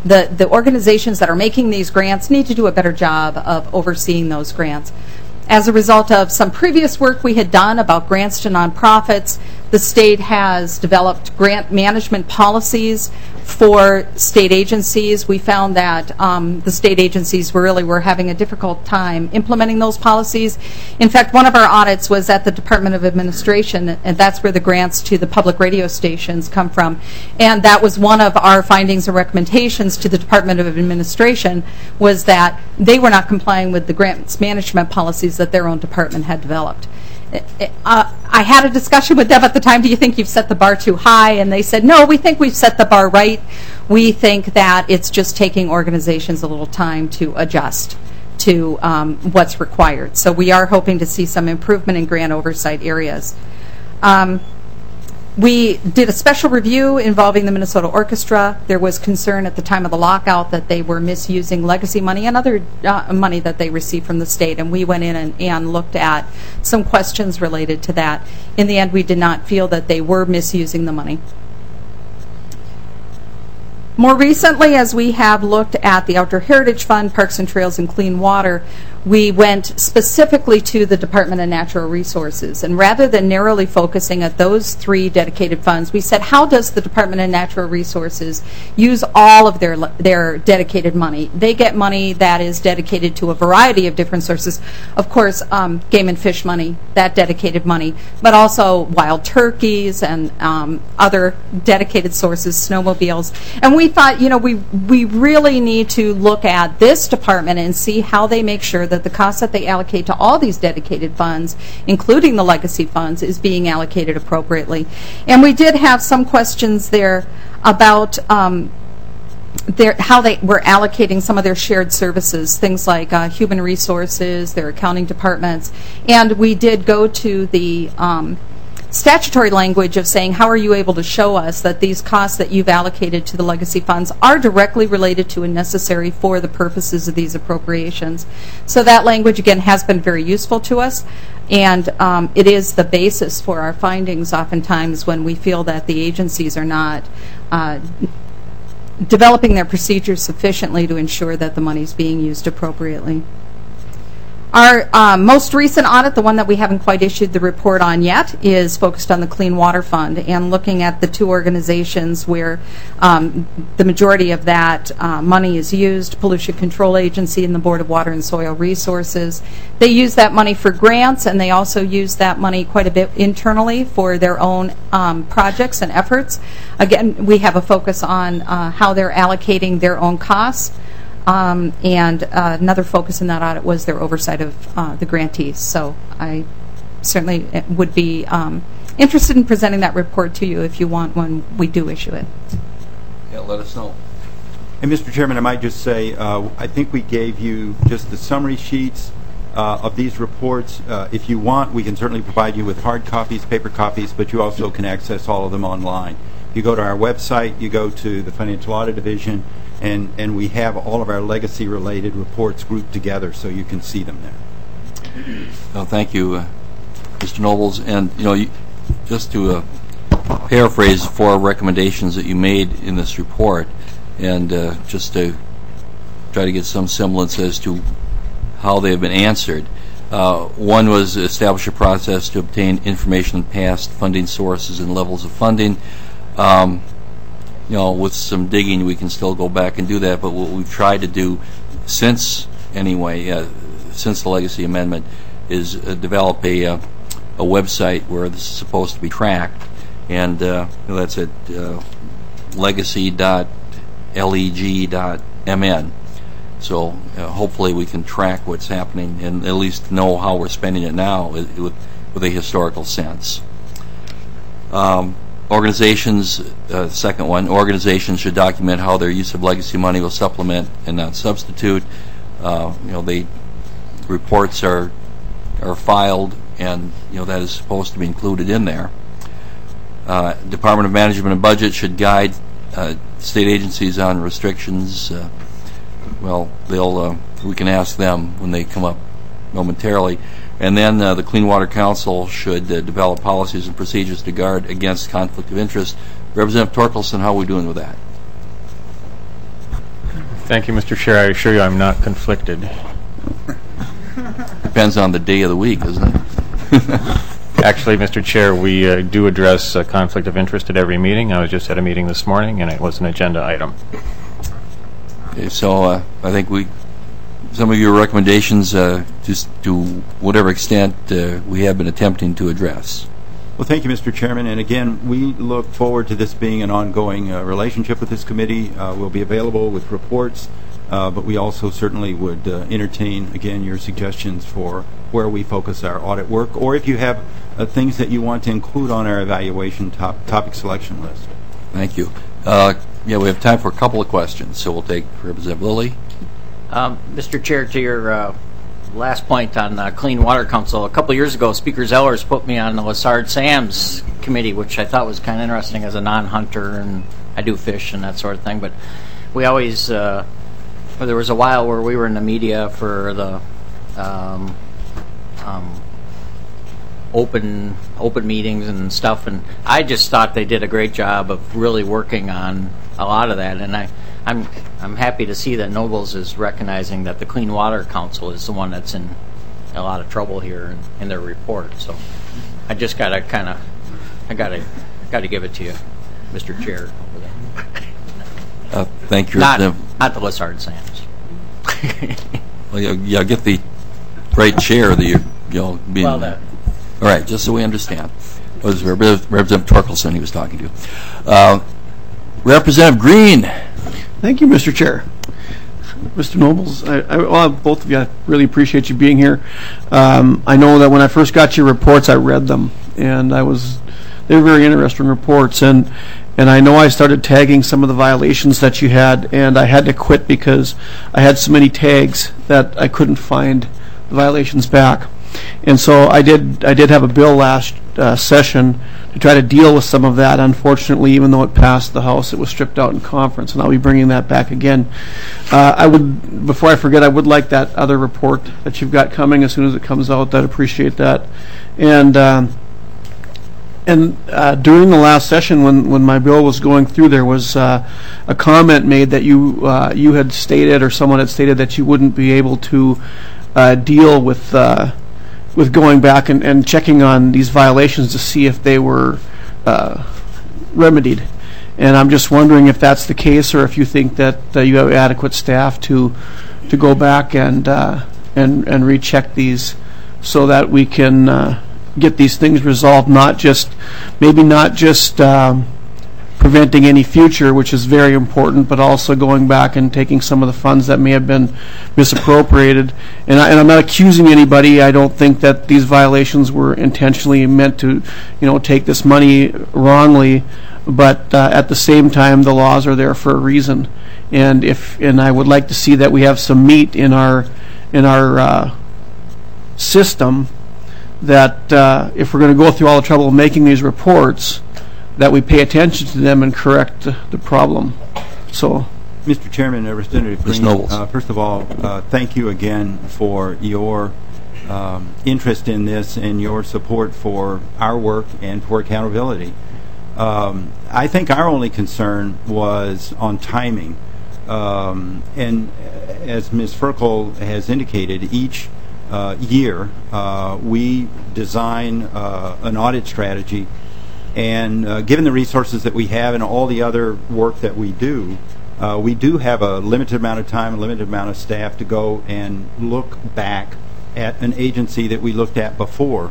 the, the organizations that are making these grants need to do a better job of overseeing those grants. As a result of some previous work we had done about grants to nonprofits, the state has developed grant management policies for state agencies. We found that um, the state agencies really were having a difficult time implementing those policies. In fact, one of our audits was at the Department of Administration, and that's where the grants to the public radio stations come from. And that was one of our findings and recommendations to the Department of Administration, was that they were not complying with the grants management policies that their own department had developed. Uh, I had a discussion with them at the time, do you think you've set the bar too high? And they said, no, we think we've set the bar right. We think that it's just taking organizations a little time to adjust to um, what's required. So we are hoping to see some improvement in grant oversight areas. Um, We did a special review involving the Minnesota Orchestra. There was concern at the time of the lockout that they were misusing legacy money and other uh, money that they received from the state, and we went in and, and looked at some questions related to that. In the end, we did not feel that they were misusing the money. More recently, as we have looked at the Outdoor Heritage Fund, Parks and Trails, and Clean Water, we went specifically to the Department of Natural Resources. And rather than narrowly focusing at those three dedicated funds, we said, how does the Department of Natural Resources use all of their their dedicated money? They get money that is dedicated to a variety of different sources. Of course, um, game and fish money, that dedicated money, but also wild turkeys and um, other dedicated sources, snowmobiles. And we thought, you know, we, we really need to look at this department and see how they make sure that that the cost that they allocate to all these dedicated funds, including the legacy funds, is being allocated appropriately. And we did have some questions there about um, their, how they were allocating some of their shared services, things like uh, human resources, their accounting departments. And we did go to the um, statutory language of saying, how are you able to show us that these costs that you've allocated to the legacy funds are directly related to and necessary for the purposes of these appropriations? So that language, again, has been very useful to us, and um, it is the basis for our findings oftentimes when we feel that the agencies are not uh, developing their procedures sufficiently to ensure that the money is being used appropriately. Our uh, most recent audit, the one that we haven't quite issued the report on yet, is focused on the Clean Water Fund and looking at the two organizations where um, the majority of that uh, money is used, Pollution Control Agency and the Board of Water and Soil Resources. They use that money for grants, and they also use that money quite a bit internally for their own um, projects and efforts. Again, we have a focus on uh, how they're allocating their own costs. Um, and uh, another focus in that audit was their oversight of uh, the grantees. So I certainly would be um, interested in presenting that report to you if you want when we do issue it. Yeah, let us know. And Mister Chairman, I might just say, uh, I think we gave you just the summary sheets uh, of these reports. Uh, if you want, we can certainly provide you with hard copies, paper copies, but you also can access all of them online. You go to our website, you go to the Financial Audit Division, and, and we have all of our legacy-related reports grouped together so you can see them there. Well, thank you, uh, Mister Nobles. And, you know, you, just to uh, paraphrase four recommendations that you made in this report, and uh, just to try to get some semblance as to how they have been answered. Uh, one was establish a process to obtain information on past funding sources and levels of funding. Um, you know, with some digging, we can still go back and do that. But what we've tried to do since, anyway, uh, since the Legacy Amendment, is uh, develop a uh, a website where this is supposed to be tracked, and uh, you know, that's at uh, legacy dot leg dot m n. So uh, hopefully we can track what's happening and at least know how we're spending it now with with, with a historical sense. Um, Organizations, uh, second one, organizations should document how their use of legacy money will supplement and not substitute. Uh, you know, they reports are are filed, and you know that is supposed to be included in there. Uh, Department of Management and Budget should guide uh, state agencies on restrictions. Uh, well, they'll uh, we can ask them when they come up momentarily. And then uh, the Clean Water Council should uh, develop policies and procedures to guard against conflict of interest. Representative Torkelson, how are we doing with that? Thank you, Mister Chair. I assure you I'm not conflicted. Depends on the day of the week, doesn't it? Actually, Mister Chair, we uh, do address a conflict of interest at every meeting. I was just at a meeting this morning, and it was an agenda item. Okay, so uh, I think we, some of your recommendations, uh, just to whatever extent uh, we have been attempting to address. Well, thank you, Mister Chairman. And again, we look forward to this being an ongoing uh, relationship with this committee. Uh, we'll be available with reports, uh, but we also certainly would uh, entertain, again, your suggestions for where we focus our audit work, or if you have uh, things that you want to include on our evaluation top, topic selection list. Thank you. Uh, yeah, we have time for a couple of questions, so we'll take Representative Lilly. Um, Mister Chair, to your uh, last point on uh, Clean Water Council, a couple years ago, Speaker Zellers put me on the Lessard Sams committee, which I thought was kind of interesting as a non-hunter, and I do fish and that sort of thing. But we always, uh, well, there was a while where we were in the media for the um, um, open open meetings and stuff, and I just thought they did a great job of really working on a lot of that. And I, I'm I'm happy to see that Nobles is recognizing that the Clean Water Council is the one that's in a lot of trouble here in, in their report. So I just gotta kind of I gotta gotta give it to you, Mister Chair. Over there. Uh, thank you. Not, not the Lessard Sams. Well, yeah, yeah, get the right chair that you you know being. Well, that. All right, just so we understand. It was Representative Torkelson he was talking to. Uh, Representative Green. Thank you, Mister Chair. Mister Nobles, I, I, well, both of you, I really appreciate you being here. Um, I know that when I first got your reports, I read them, and I was they were very interesting reports, and and I know I started tagging some of the violations that you had, and I had to quit because I had so many tags that I couldn't find the violations back. And so I did I did have a bill last uh, session to try to deal with some of that. Unfortunately, even though it passed the House, it was stripped out in conference, and I'll be bringing that back again. Uh, I would, before I forget, I would like that other report that you've got coming as soon as it comes out. I'd appreciate that. And um, and uh, during the last session, when, when my bill was going through, there was uh, a comment made that you uh, you had stated, or someone had stated, that you wouldn't be able to uh, deal with. Uh, with going back and, and checking on these violations to see if they were uh, remedied. And I'm just wondering if that's the case, or if you think that uh, you have adequate staff to to go back and uh, and and recheck these, so that we can uh, get these things resolved. Not just maybe not just um, preventing any future, which is very important, but also going back and taking some of the funds that may have been misappropriated. And, I, and I'm not accusing anybody. I don't think that these violations were intentionally meant to, you know, take this money wrongly. But uh, at the same time, the laws are there for a reason. And if and I would like to see that we have some meat in our in our uh, system. That uh, if we're going to go through all the trouble of making these reports, that we pay attention to them and correct uh, the problem. So, Mister Chairman, uh, Representative Green, uh, first of all, uh, thank you again for your um, interest in this and your support for our work and for accountability. Um, I think our only concern was on timing. Um, and as Miz Ferkel has indicated, each uh, year uh, we design uh, an audit strategy. And uh, given the resources that we have and all the other work that we do, uh, we do have a limited amount of time, a limited amount of staff to go and look back at an agency that we looked at before.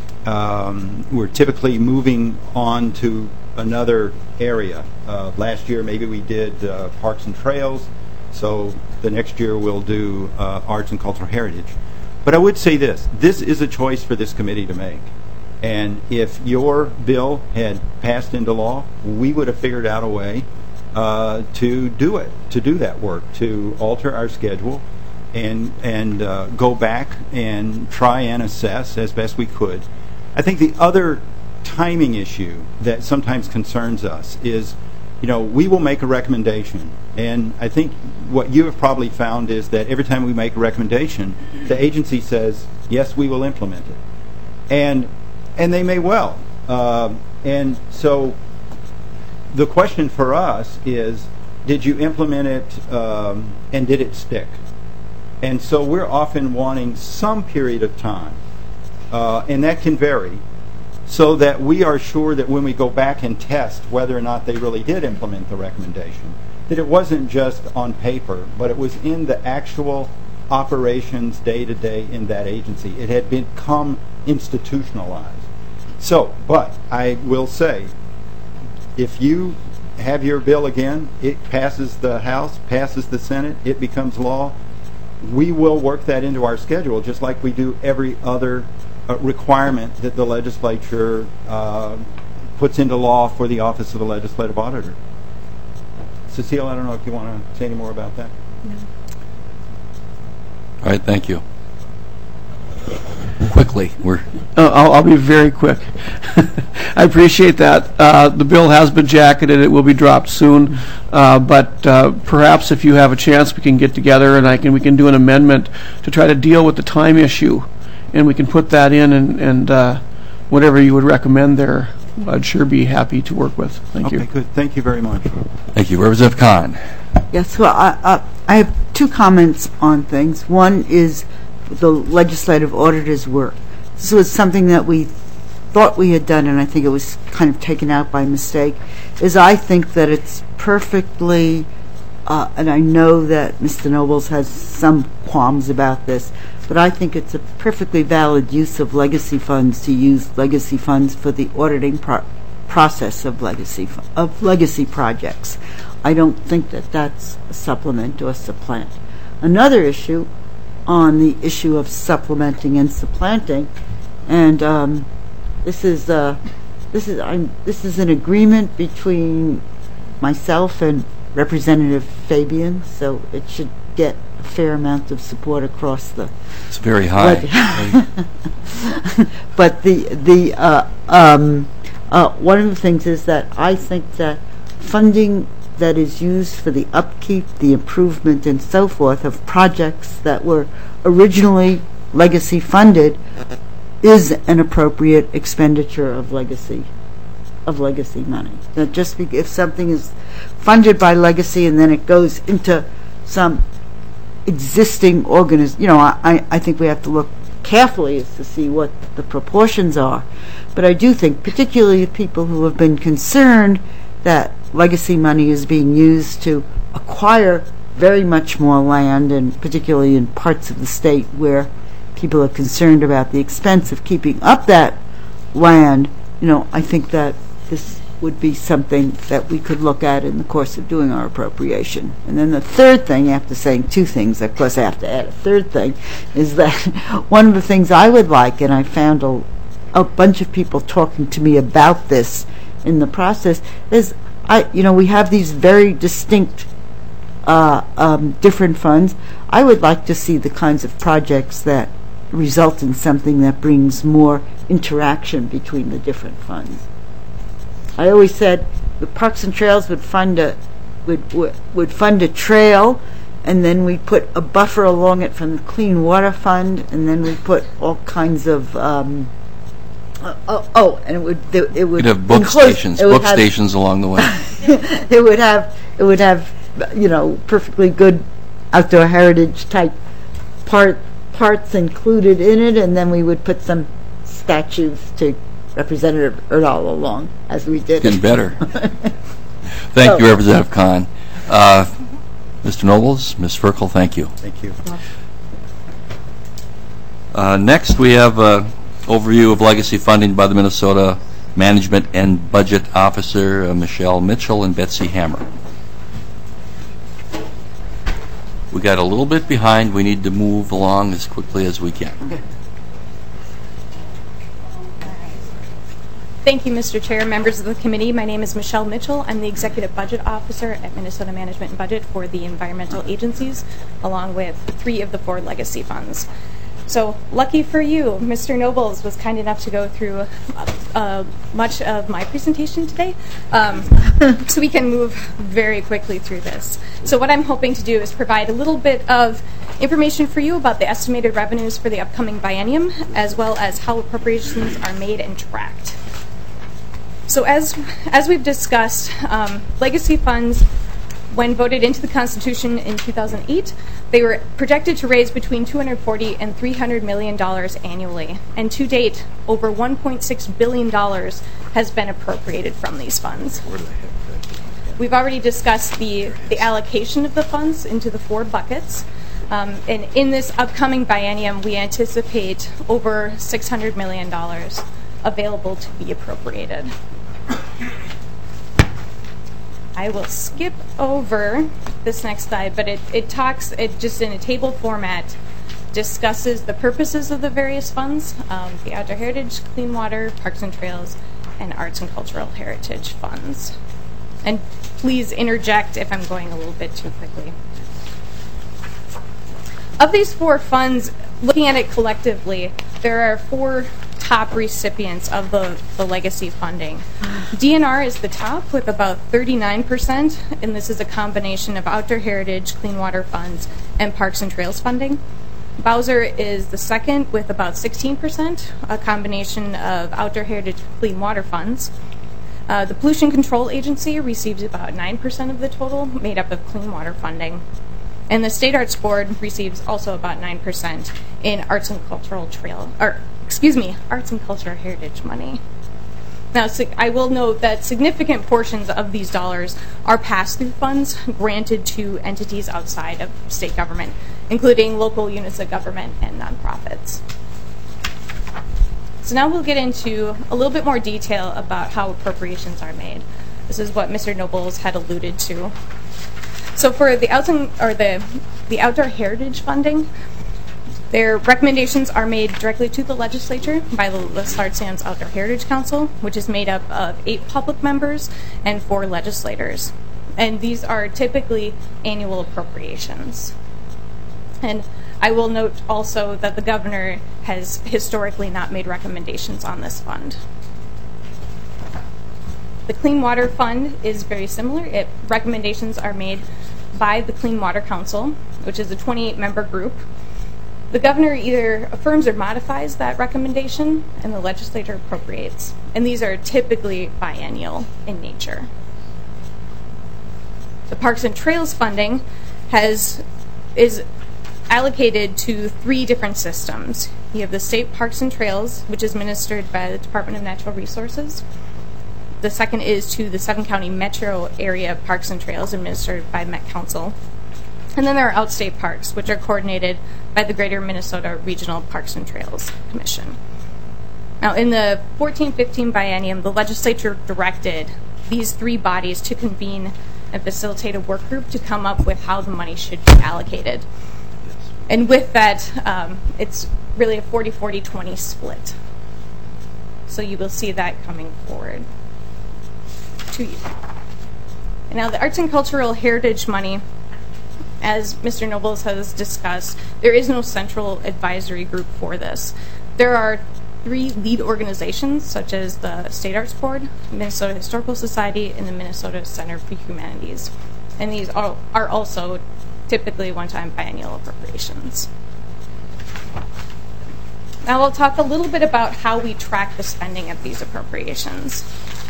Um, we're typically moving on to another area. Uh, last year, maybe we did uh, Parks and Trails, so the next year we'll do uh, Arts and Cultural Heritage. But I would say this, this is a choice for this committee to make. And if your bill had passed into law, we would have figured out a way uh, to do it, to do that work, to alter our schedule and and uh, go back and try and assess as best we could. I think the other timing issue that sometimes concerns us is, you know, we will make a recommendation. And I think what you have probably found is that every time we make a recommendation, the agency says, yes, we will implement it. And And they may well. Uh, and so the question for us is, did you implement it um, and did it stick? And so we're often wanting some period of time, uh, and that can vary, so that we are sure that when we go back and test whether or not they really did implement the recommendation, that it wasn't just on paper, but it was in the actual operations day to day in that agency. It had become institutionalized. So, but I will say, if you have your bill again, it passes the House, passes the Senate, it becomes law, we will work that into our schedule just like we do every other uh, requirement that the legislature uh, puts into law for the office of the legislative auditor. Cecile, I don't know if you want to say any more about that. No. All right, thank you. Quickly, we're. Uh, I'll, I'll be very quick. I appreciate that. Uh, the bill has been jacketed. It will be dropped soon. Uh, but uh, perhaps if you have a chance, we can get together and I can we can do an amendment to try to deal with the time issue, and we can put that in and, and uh, whatever you would recommend there, I'd sure be happy to work with. Thank okay, you. Okay, good. Thank you very much. Thank you. Representative Khan. Yes, well, I, I, I have two comments on things. One is the legislative auditor's work. This was something that we thought we had done, and I think it was kind of taken out by mistake, is I think that it's perfectly, uh, and I know that Mister Nobles has some qualms about this, but I think it's a perfectly valid use of legacy funds to use legacy funds for the auditing pro- process of legacy of legacy projects. I don't think that that's a supplement or supplant. Another issue on the issue of supplementing and supplanting, and um, this is uh, this is I'm this is an agreement between myself and Representative Fabian, so it should get a fair amount of support across the. It's very high. But the the uh, um, uh, one of the things is that I think that funding that is used for the upkeep, the improvement, and so forth of projects that were originally legacy funded is an appropriate expenditure of legacy of legacy money. That just be, if something is funded by legacy and then it goes into some existing organism, you know, I, I think we have to look carefully as to see what the proportions are. But I do think, particularly people who have been concerned that legacy money is being used to acquire very much more land, and particularly in parts of the state where people are concerned about the expense of keeping up that land, you know, I think that this would be something that we could look at in the course of doing our appropriation. And then the third thing, after saying two things, of course I have to add a third thing, is that one of the things I would like, and I found a, a bunch of people talking to me about this in the process, is I, you know, we have these very distinct uh, um, different funds. I would like to see the kinds of projects that result in something that brings more interaction between the different funds. I always said the Parks and Trails would fund a would would, would fund a trail, and then we put a buffer along it from the Clean Water Fund, and then we put all kinds of um, uh, oh, oh, and it would it would You'd have book include, stations, it would book have, stations along the way. it would have it would have you know perfectly good outdoor heritage type part parts included in it, and then we would put some statues to Representative Erdahl along as we did. Getting better. Thank so. you, Representative Khan. Uh, Mister Nobles, Miz Ferkel, thank you. Thank you. Uh, next, we have an overview of legacy funding by the Minnesota Management and Budget Officer, uh, Michelle Mitchell and Betsy Hammer. We got a little bit behind. We need to move along as quickly as we can. Okay. Thank you, Mister Chair, members of the committee. My name is Michelle Mitchell. I'm the Executive Budget Officer at Minnesota Management and Budget for the environmental agencies, along with three of the four legacy funds. So, lucky for you, Mister Nobles was kind enough to go through uh, much of my presentation today, um, so we can move very quickly through this. So what I'm hoping to do is provide a little bit of information for you about the estimated revenues for the upcoming biennium, as well as how appropriations are made and tracked. So as as we've discussed, um, legacy funds when voted into the Constitution in two thousand eight, they were projected to raise between two hundred forty and three hundred million dollars annually. And to date, over one point six billion dollars has been appropriated from these funds. We've already discussed the, the allocation of the funds into the four buckets. Um, and in this upcoming biennium, we anticipate over six hundred million dollars available to be appropriated. I will skip over this next slide, but it, it talks, it just in a table format, discusses the purposes of the various funds, um, the Outdoor Heritage, Clean Water, Parks and Trails, and Arts and Cultural Heritage funds. And please interject if I'm going a little bit too quickly. Of these four funds, looking at it collectively, there are four top recipients of the, the legacy funding. D N R is the top with about thirty-nine percent, and this is a combination of Outdoor Heritage, Clean Water funds, and Parks and Trails funding. Bowser is the second with about sixteen percent, a combination of Outdoor Heritage, Clean Water funds. Uh, the Pollution Control Agency receives about nine percent of the total, made up of clean water funding. And the State Arts Board receives also about nine percent in arts and cultural trail, or excuse me, arts and cultural heritage money. Now, I will note that significant portions of these dollars are pass-through funds granted to entities outside of state government, including local units of government and nonprofits. So now we'll get into a little bit more detail about how appropriations are made. This is what Mister Nobles had alluded to. So for the outdoor, or the, the outdoor heritage funding, their recommendations are made directly to the legislature by the Lessard Sam's Outdoor Heritage Council, which is made up of eight public members and four legislators. And these are typically annual appropriations. And I will note also that the governor has historically not made recommendations on this fund. The Clean Water Fund is very similar. It, recommendations are made by the Clean Water Council, which is a twenty-eight member group. The governor either affirms or modifies that recommendation, and the legislature appropriates. And these are typically biennial in nature. The Parks and Trails funding has is allocated to three different systems. You have the State Parks and Trails, which is administered by the Department of Natural Resources. The second is to the seven county metro area Parks and Trails, administered by Met Council. And then there are outstate parks, which are coordinated by the Greater Minnesota Regional Parks and Trails Commission. Now, in the fourteen fifteen biennium, the legislature directed these three bodies to convene and facilitate a work group to come up with how the money should be allocated. And with that, um, it's really a forty forty twenty split. So you will see that coming forward to you. And now the Arts and Cultural Heritage money, as Mister Nobles has discussed, there is no central advisory group for this. There are three lead organizations, such as the State Arts Board, Minnesota Historical Society, and the Minnesota Center for Humanities. And these are, are also typically one-time biennial appropriations. Now we'll talk a little bit about how we track the spending of these appropriations.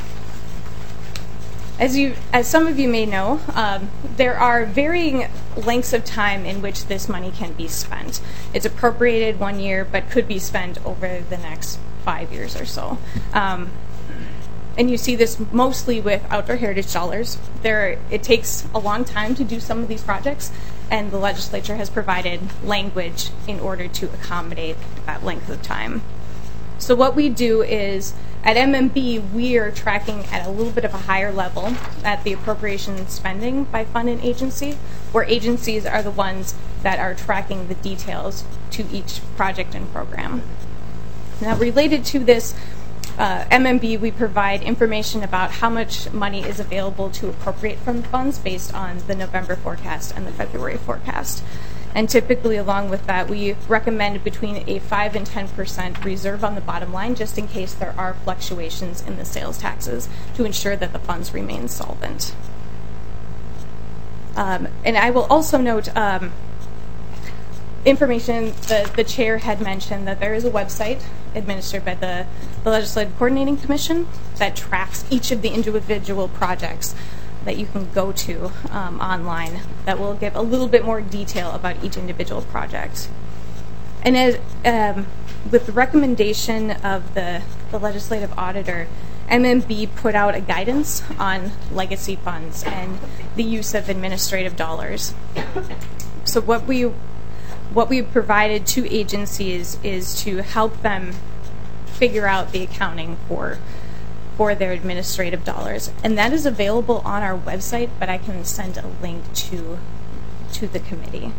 As you, as some of you may know, um, there are varying lengths of time in which this money can be spent. It's appropriated one year, but could be spent over the next five years or so. Um, and you see this mostly with outdoor heritage dollars. There, it takes a long time to do some of these projects, and the legislature has provided language in order to accommodate that length of time. So what we do is, at M M B, we are tracking at a little bit of a higher level at the appropriation spending by fund and agency, where agencies are the ones that are tracking the details to each project and program. Now, related to this, uh, M M B, we provide information about how much money is available to appropriate from the funds based on the November forecast and the February forecast. And typically, along with that, we recommend between a five and ten percent reserve on the bottom line, just in case there are fluctuations in the sales taxes, to ensure that the funds remain solvent. Um, and I will also note um, information that the chair had mentioned that there is a website administered by the, the Legislative Coordinating Commission that tracks each of the individual projects. that you can go to um, online that will give a little bit more detail about each individual project. And as, um, with the recommendation of the, the legislative auditor, M M B put out a guidance on legacy funds and the use of administrative dollars. So what we what we provided to agencies is to help them figure out the accounting for for their administrative dollars, and that is available on our website. But I can send a link to to the committee.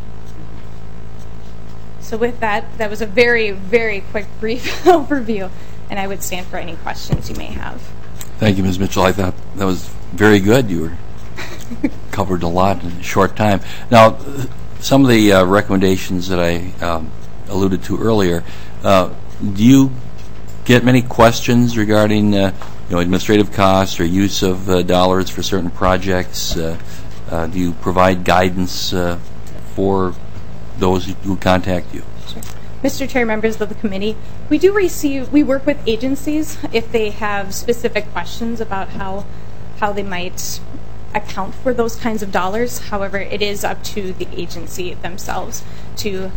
So with that, that was a very, very quick, brief overview, and I would stand for any questions you may have. Thank you, Miz Mitchell. I thought that was very good. You were covered a lot in a short time. Now, some of the uh, recommendations that I um, alluded to earlier, uh, do you get many questions regarding uh, you know, administrative costs or use of uh, dollars for certain projects? Uh, uh, do you provide guidance uh, for those who contact you? Sure. Mister Chair, members of the committee, we do receive, we work with agencies if they have specific questions about how how they might account for those kinds of dollars. However, it is up to the agency themselves to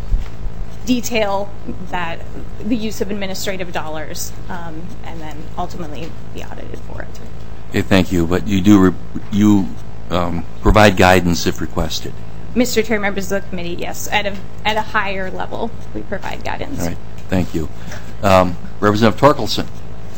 detail that the use of administrative dollars um, and then ultimately be audited for it. Okay, thank you. But you do re- you um, provide guidance if requested. Mister Chair, members of the committee, yes, at a at a higher level, we provide guidance. All right, thank you. Um, Representative Torkelson.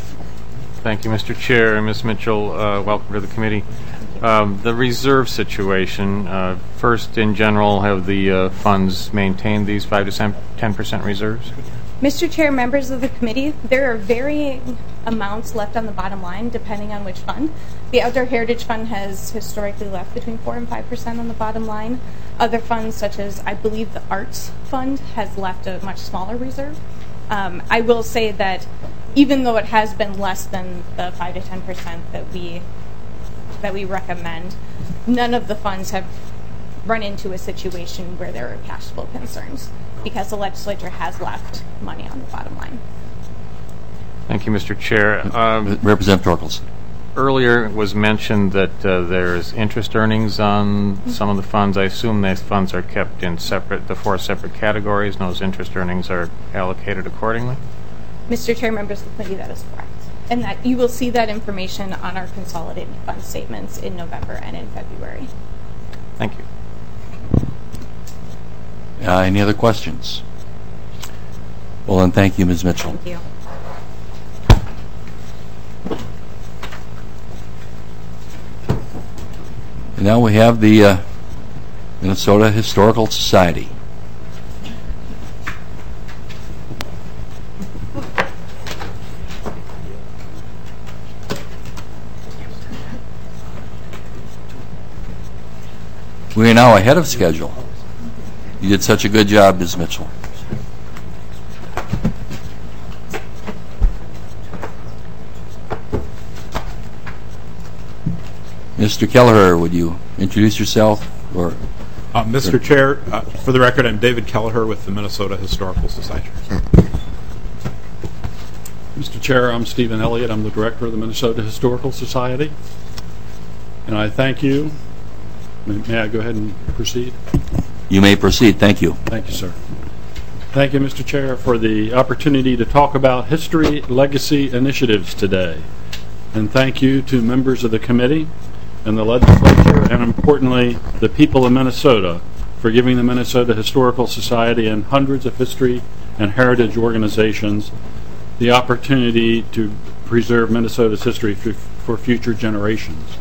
Thank you, Mister Chair. And Miz Mitchell, uh, welcome to the committee. Um, the reserve situation, uh, first, in general, have the uh, funds maintained these five to ten percent reserves? Mister Chair, members of the committee, there are varying amounts left on the bottom line depending on which fund. The Outdoor Heritage Fund has historically left between four and five percent on the bottom line. Other funds, such as I believe the Arts Fund, has left a much smaller reserve. Um, I will say that even though it has been less than the five to ten percent that we that we recommend, none of the funds have run into a situation where there are cash flow concerns because the legislature has left money on the bottom line. Thank you, Mister Chair. Um, Representative Torkelson. Earlier it was mentioned that uh, there's interest earnings on mm-hmm. some of the funds. I assume those funds are kept in separate, the four separate categories, and those interest earnings are allocated accordingly? Mister Chair, members of the committee, that is correct. And that you will see that information on our consolidated fund statements in November and in February. Thank you. Uh, any other questions? Well, then, thank you, Miz Mitchell. Thank you. And now we have the uh, Minnesota Historical Society. We are now ahead of schedule. You did such a good job, Miz Mitchell. Mister Kelleher, would you introduce yourself? Or uh, Mister Chair, uh, for the record, I'm David Kelleher with the Minnesota Historical Society. Mister Chair, I'm Stephen Elliott. I'm the director of the Minnesota Historical Society. And I thank you. May I go ahead and proceed? You may proceed. Thank you. Thank you, sir. Thank you, Mister Chair, for the opportunity to talk about history legacy initiatives today. And thank you to members of the committee and the legislature, and importantly, the people of Minnesota, for giving the Minnesota Historical Society and hundreds of history and heritage organizations the opportunity to preserve Minnesota's history for, for future generations.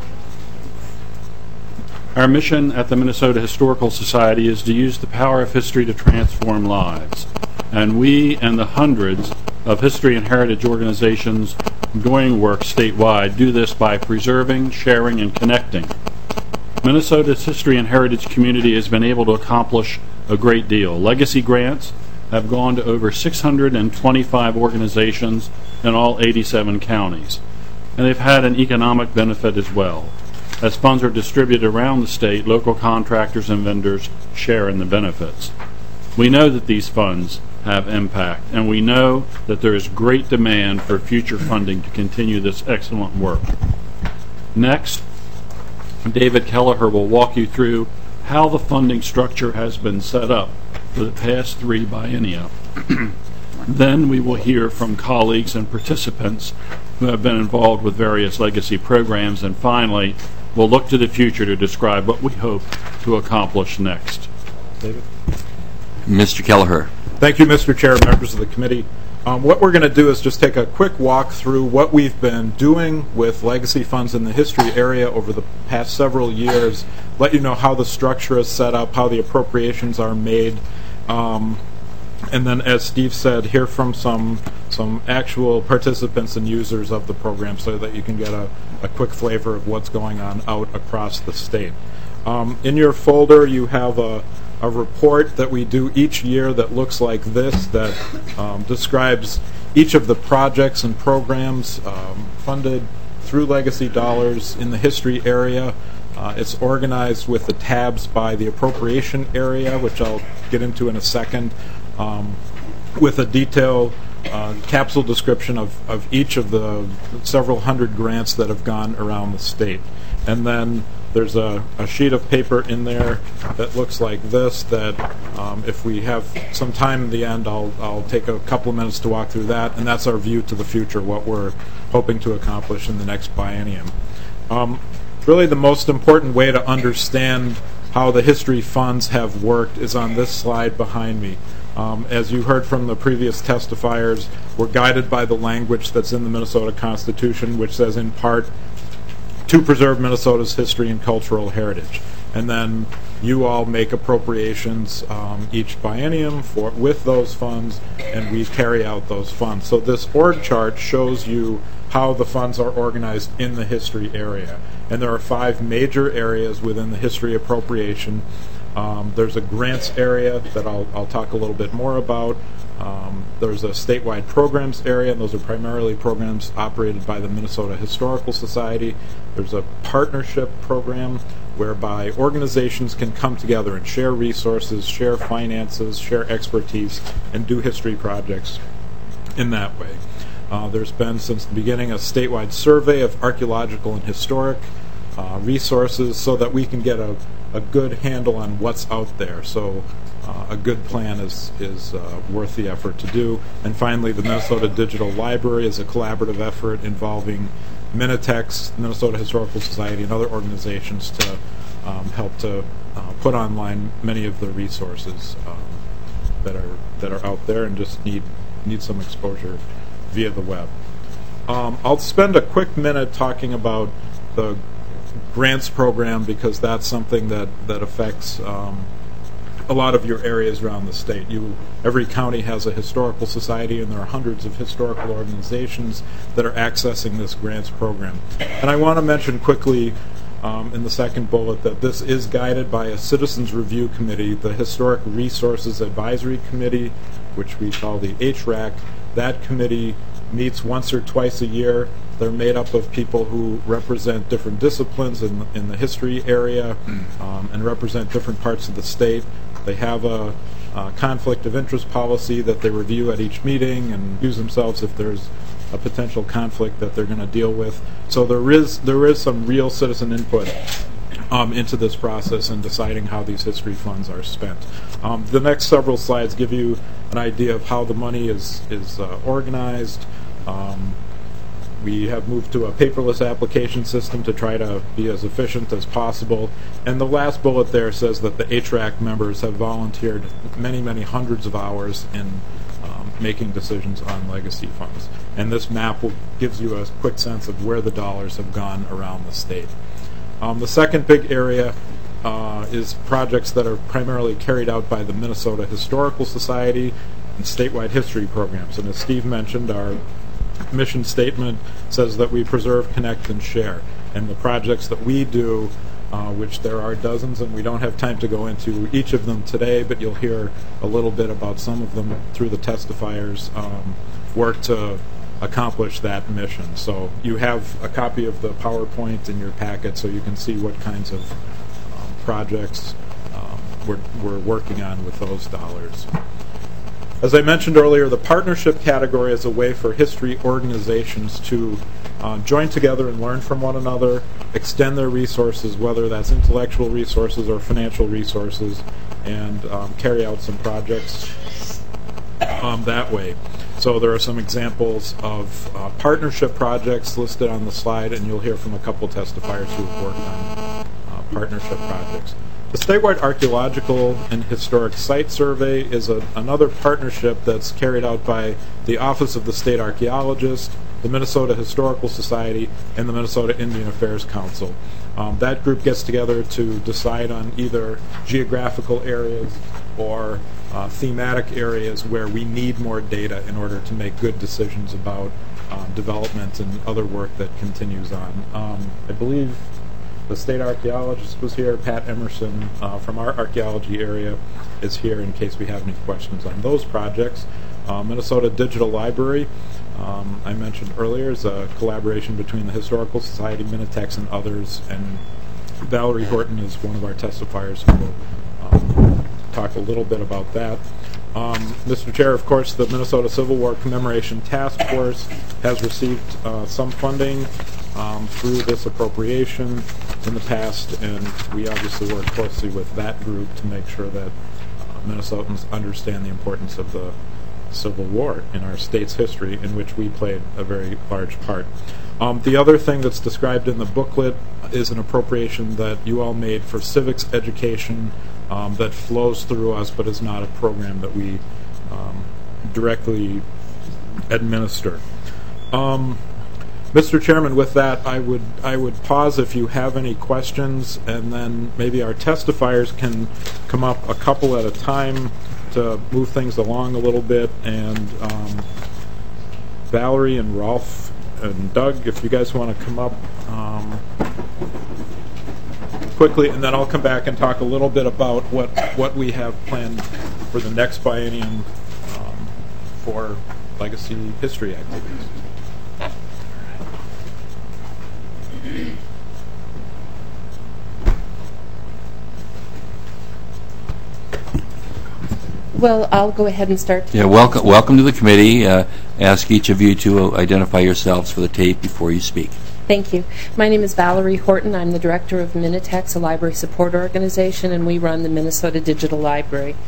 Our mission at the Minnesota Historical Society is to use the power of history to transform lives. And we and the hundreds of history and heritage organizations doing work statewide do this by preserving, sharing, and connecting. Minnesota's history and heritage community has been able to accomplish a great deal. Legacy grants have gone to over six hundred twenty-five organizations in all eighty-seven counties. And they've had an economic benefit as well. As funds are distributed around the state, local contractors and vendors share in the benefits. We know that these funds have impact, and we know that there is great demand for future funding to continue this excellent work. Next, David Kelleher will walk you through how the funding structure has been set up for the past three biennia. Then we will hear from colleagues and participants who have been involved with various legacy programs, and finally, we'll look to the future to describe what we hope to accomplish next. David? Mister Kelleher. Thank you, Mister Chair, members of the committee. Um, what we're going to do is just take a quick walk through what we've been doing with legacy funds in the history area over the past several years, let you know how the structure is set up, how the appropriations are made, um, and then, as Steve said, hear from some some actual participants and users of the program so that you can get a, a quick flavor of what's going on out across the state. Um, in your folder, you have a, a report that we do each year that looks like this, that um, describes each of the projects and programs um, funded through legacy dollars in the history area. Uh, it's organized with the tabs by the appropriation area, which I'll get into in a second, um, with a detailed uh, capsule description of, of each of the several hundred grants that have gone around the state. And then there's a, a sheet of paper in there that looks like this that um, if we have some time in the end, I'll, I'll take a couple of minutes to walk through that, and that's our view to the future, what we're hoping to accomplish in the next biennium. Um, really the most important way to understand how the history funds have worked is on this slide behind me. Um, as you heard from the previous testifiers, we're guided by the language that's in the Minnesota Constitution, which says in part, to preserve Minnesota's history and cultural heritage. And then you all make appropriations um, each biennium for with those funds, and we carry out those funds. So this org chart shows you how the funds are organized in the history area. And there are five major areas within the history appropriation. Um, there's a grants area that I'll, I'll talk a little bit more about. Um, there's a statewide programs area, and those are primarily programs operated by the Minnesota Historical Society. There's a partnership program whereby organizations can come together and share resources, share finances, share expertise, and do history projects in that way. Uh, there's been, since the beginning, a statewide survey of archaeological and historic uh, resources so that we can get a, a good handle on what's out there. So uh, a good plan is, is uh, worth the effort to do. And finally, the Minnesota Digital Library is a collaborative effort involving Minitex, Minnesota Historical Society, and other organizations to um, help to uh, put online many of the resources um, that are that are out there and just need need some exposure via the web. Um, I'll spend a quick minute talking about the grants program because that's something that that affects um, a lot of your areas around the state. You, every county has a historical society, and there are hundreds of historical organizations that are accessing this grants program. And I want to mention quickly um, in the second bullet that this is guided by a citizens review committee, the Historic Resources Advisory Committee, which we call the H R A C. That committee meets once or twice a year. They're made up of people who represent different disciplines in, in the history area um, and represent different parts of the state. They have a, a conflict of interest policy that they review at each meeting and use themselves if there's a potential conflict that they're going to deal with. So there is there is some real citizen input um, into this process in deciding how these history funds are spent. Um, the next several slides give you an idea of how the money is is uh, organized. Um, We have moved to a paperless application system to try to be as efficient as possible. And the last bullet there says that the H R A C members have volunteered many, many hundreds of hours in um, making decisions on legacy funds. And this map will, gives you a quick sense of where the dollars have gone around the state. Um, the second big area uh, is projects that are primarily carried out by the Minnesota Historical Society and statewide history programs. And as Steve mentioned, our mission statement says that we preserve, connect, and share. And the projects that we do, uh, which there are dozens, and we don't have time to go into each of them today, but you'll hear a little bit about some of them through the testifiers, um, work to accomplish that mission. So you have a copy of the PowerPoint in your packet so you can see what kinds of um, projects um, we're, we're working on with those dollars. As I mentioned earlier, the partnership category is a way for history organizations to uh, join together and learn from one another, extend their resources, whether that's intellectual resources or financial resources, and um, carry out some projects um, that way. So there are some examples of uh, partnership projects listed on the slide, and you'll hear from a couple testifiers who have worked on uh, partnership projects. The Statewide Archaeological and Historic Site Survey is a, another partnership that's carried out by the Office of the State Archaeologist, the Minnesota Historical Society, and the Minnesota Indian Affairs Council. Um, that group gets together to decide on either geographical areas or uh, thematic areas where we need more data in order to make good decisions about um, development and other work that continues on. Um, I believe the state archaeologist was here. Pat Emerson uh, from our archaeology area is here in case we have any questions on those projects. Uh, Minnesota Digital Library, um, I mentioned earlier, is a collaboration between the Historical Society, Minitex, and others, and Valerie Horton is one of our testifiers who will um, talk a little bit about that. Um, Mister Chair, of course, the Minnesota Civil War Commemoration Task Force has received uh, some funding um, through this appropriation in the past, and we obviously work closely with that group to make sure that uh, Minnesotans understand the importance of the Civil War in our state's history, in which we played a very large part. Um, the other thing that's described in the booklet is an appropriation that you all made for civics education um, that flows through us, but is not a program that we um, directly administer. Um, Mister Chairman, with that, I would I would pause if you have any questions, and then maybe our testifiers can come up a couple at a time to move things along a little bit. And um, Valerie and Rolf and Doug, if you guys want to come up um, quickly, and then I'll come back and talk a little bit about what, what we have planned for the next biennium um, for legacy history activities. Well, I'll go ahead and start. Yeah, welcome, welcome to the committee. Uh, ask each of you to identify yourselves for the tape before you speak. Thank you. My name is Valerie Horton. I'm the director of Minitex, a library support organization, and we run the Minnesota Digital Library.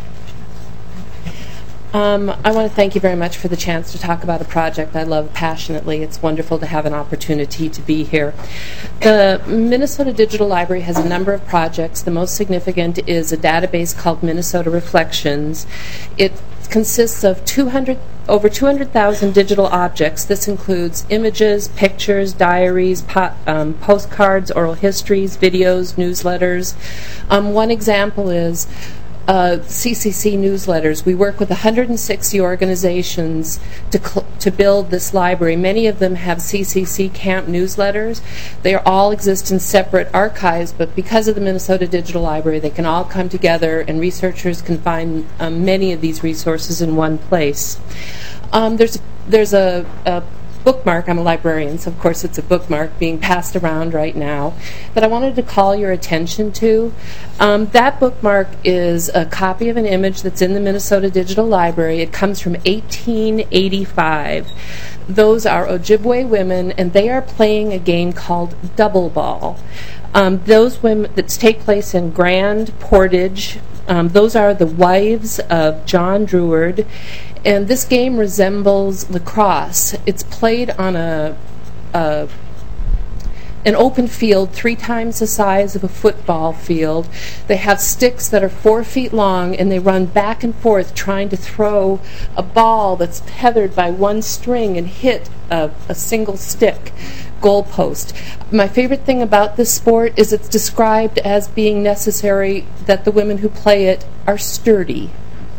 Um, I want to thank you very much for the chance to talk about a project I love passionately. It's wonderful to have an opportunity to be here. The Minnesota Digital Library has a number of projects. The most significant is a database called Minnesota Reflections. It consists of two hundred, over two hundred thousand digital objects. This includes images, pictures, diaries, po um, postcards, oral histories, videos, newsletters. Um, one example is Uh, C C C newsletters. We work with one hundred sixty organizations to cl to build this library. Many of them have C C C camp newsletters. They all exist in separate archives, but because of the Minnesota Digital Library, they can all come together, and researchers can find um, many of these resources in one place. Um, there's there's a, a bookmark. I'm a librarian, so of course it's a bookmark being passed around right now that I wanted to call your attention to. Um, that bookmark is a copy of an image that's in the Minnesota Digital Library. It comes from eighteen eighty-five. Those are Ojibwe women, and they are playing a game called Double Ball. Um, those women that take place in Grand Portage, um, those are the wives of John Druard. And this game resembles lacrosse. It's played on a, a an open field three times the size of a football field. They have sticks that are four feet long, and they run back and forth trying to throw a ball that's tethered by one string and hit a, a single stick goalpost. My favorite thing about this sport is it's described as being necessary that the women who play it are sturdy.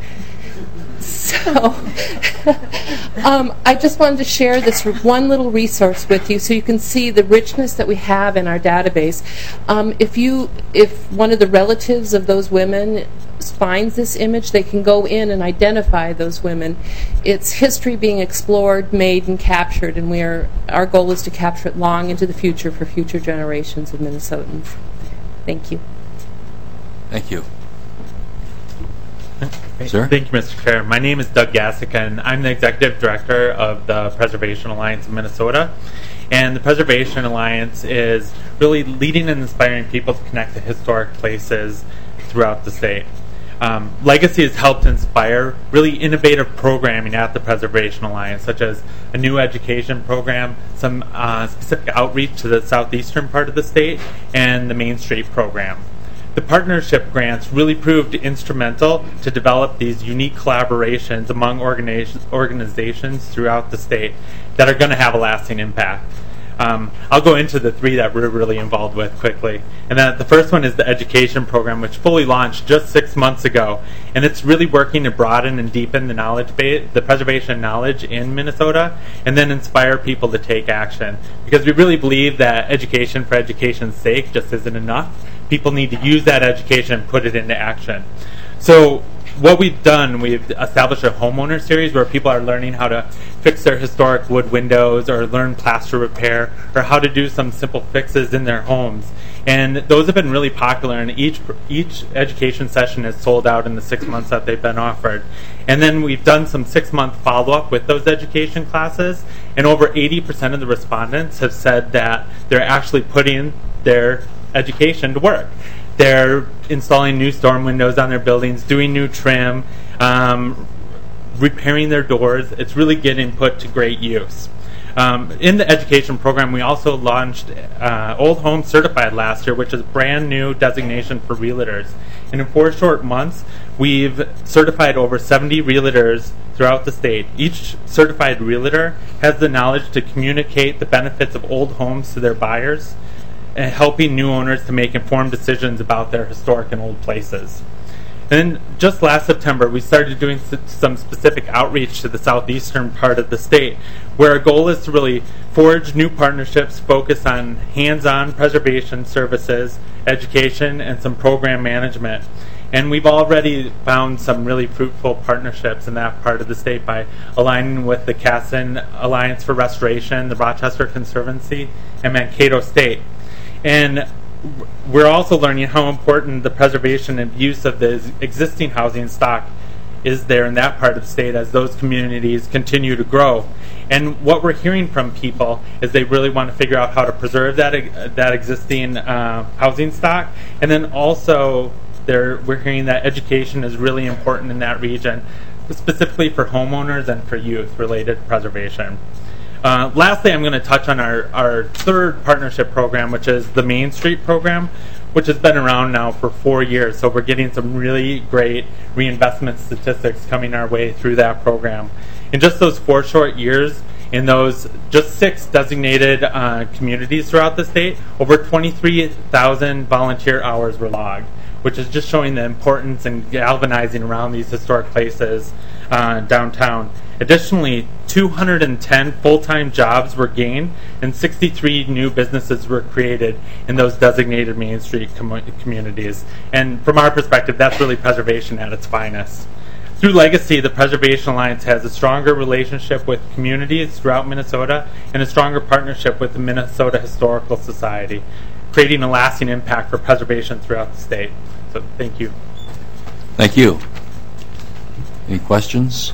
So, um, I just wanted to share this one little resource with you so you can see the richness that we have in our database. Um, if you, if one of the relatives of those women finds this image, they can go in and identify those women. It's history being explored, made, and captured, and we are, our goal is to capture it long into the future for future generations of Minnesotans. Thank you. Thank you. Sir? Thank you, Mister Chair. My name is Doug Gassick, and I'm the Executive Director of the Preservation Alliance of Minnesota. And the Preservation Alliance is really leading and inspiring people to connect to historic places throughout the state. Um, Legacy has helped inspire really innovative programming at the Preservation Alliance, such as a new education program, some uh, specific outreach to the southeastern part of the state, and the Main Street program. The partnership grants really proved instrumental to develop these unique collaborations among organiz- organizations throughout the state that are going to have a lasting impact. Um, I'll go into the three that we're really involved with quickly. And then the first one is the education program, which fully launched just six months ago. And it's really working to broaden and deepen the knowledge base, the preservation knowledge in Minnesota, and then inspire people to take action. Because we really believe that education for education's sake just isn't enough. People need to use that education and put it into action. So what we've done, we've established a homeowner series where people are learning how to fix their historic wood windows or learn plaster repair or how to do some simple fixes in their homes. And those have been really popular, and each each education session is sold out in the six months that they've been offered. And then we've done some six-month follow-up with those education classes, and over eighty percent of the respondents have said that they're actually putting their education to work. They're installing new storm windows on their buildings, doing new trim, um, repairing their doors. It's really getting put to great use. Um, in the education program, we also launched uh, Old Home Certified last year, which is a brand new designation for realtors. And in four short months, we've certified over seventy realtors throughout the state. Each certified realtor has the knowledge to communicate the benefits of old homes to their buyers, and helping new owners to make informed decisions about their historic and old places. And then just last September, we started doing some specific outreach to the southeastern part of the state, where our goal is to really forge new partnerships focused on hands-on preservation services, education, and some program management. And we've already found some really fruitful partnerships in that part of the state by aligning with the Casson Alliance for Restoration, the Rochester Conservancy, and Mankato State. And we're also learning how important the preservation and use of the existing housing stock is there in that part of the state as those communities continue to grow. And what we're hearing from people is they really want to figure out how to preserve that that existing uh, housing stock. And then also they're, we're hearing that education is really important in that region, specifically for homeowners and for youth related to preservation. Uh, lastly, I'm going to touch on our, our third partnership program, which is the Main Street program, which has been around now for four years. So we're getting some really great reinvestment statistics coming our way through that program. In just those four short years, in those just six designated uh, communities throughout the state, over twenty-three thousand volunteer hours were logged, which is just showing the importance and galvanizing around these historic places uh, downtown. Additionally, two hundred ten full-time jobs were gained and sixty-three new businesses were created in those designated Main Street com- communities. And from our perspective, that's really preservation at its finest. Through Legacy, the Preservation Alliance has a stronger relationship with communities throughout Minnesota and a stronger partnership with the Minnesota Historical Society, creating a lasting impact for preservation throughout the state. So thank you. Thank you. Any questions?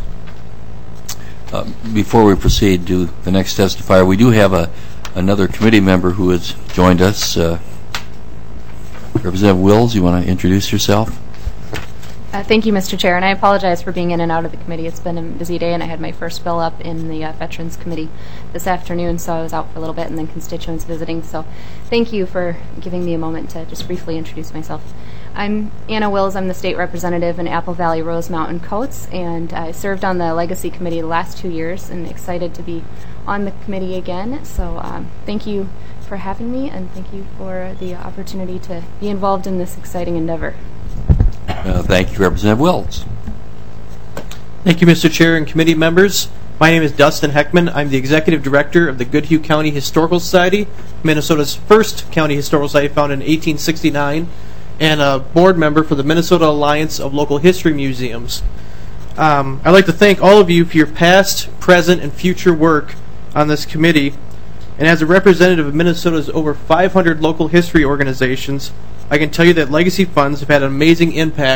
Uh, before we proceed to the next testifier, we do have a another committee member who has joined us. Uh, Representative Wills, you want to introduce yourself? Uh, thank you, Mister Chair, and I apologize for being in and out of the committee. It's been a busy day, and I had my first bill up in the uh, Veterans Committee this afternoon, so I was out for a little bit, and then constituents visiting. So thank you for giving me a moment to just briefly introduce myself. I'm Anna Wills. I'm the state representative in Apple Valley Rose Mountain Coats, and I served on the Legacy Committee the last two years and excited to be on the committee again. So um, thank you for having me, and thank you for the opportunity to be involved in this exciting endeavor. Uh, thank you, Representative Wills. Thank you, Mister Chair and committee members. My name is Dustin Heckman. I'm the Executive Director of the Goodhue County Historical Society, Minnesota's first county historical society founded in eighteen sixty-nine, and a board member for the Minnesota Alliance of Local History Museums. Um, I'd like to thank all of you for your past, present, and future work on this committee. And as a representative of Minnesota's over five hundred local history organizations, I can tell you that legacy funds have had an amazing impact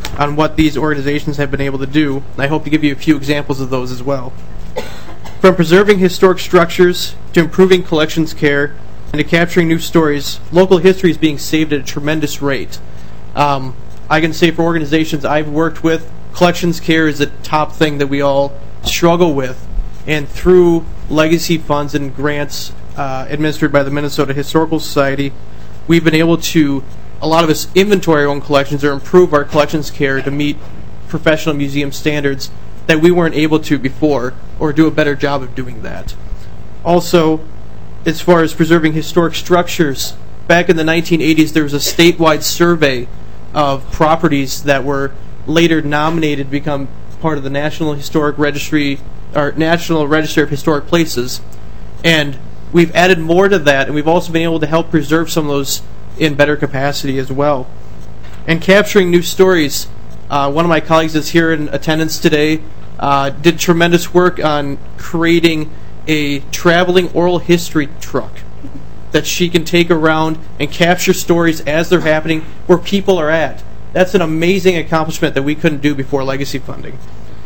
on what these organizations have been able to do. And I hope to give you a few examples of those as well. From preserving historic structures to improving collections care and to capturing new stories, local history is being saved at a tremendous rate. Um, I can say for organizations I've worked with, collections care is the top thing that we all struggle with. And through legacy funds and grants uh, administered by the Minnesota Historical Society, we've been able to, a lot of us, inventory our own collections or improve our collections care to meet professional museum standards that we weren't able to before, or do a better job of doing that. Also, as far as preserving historic structures, back in the nineteen eighties there was a statewide survey of properties that were later nominated to become part of the National Historic Registry, or National Register of Historic Places, and we've added more to that, and we've also been able to help preserve some of those in better capacity as well. And capturing new stories, uh, one of my colleagues that's here in attendance today uh, did tremendous work on creating a traveling oral history truck that she can take around and capture stories as they're happening where people are at. That's an amazing accomplishment that we couldn't do before legacy funding.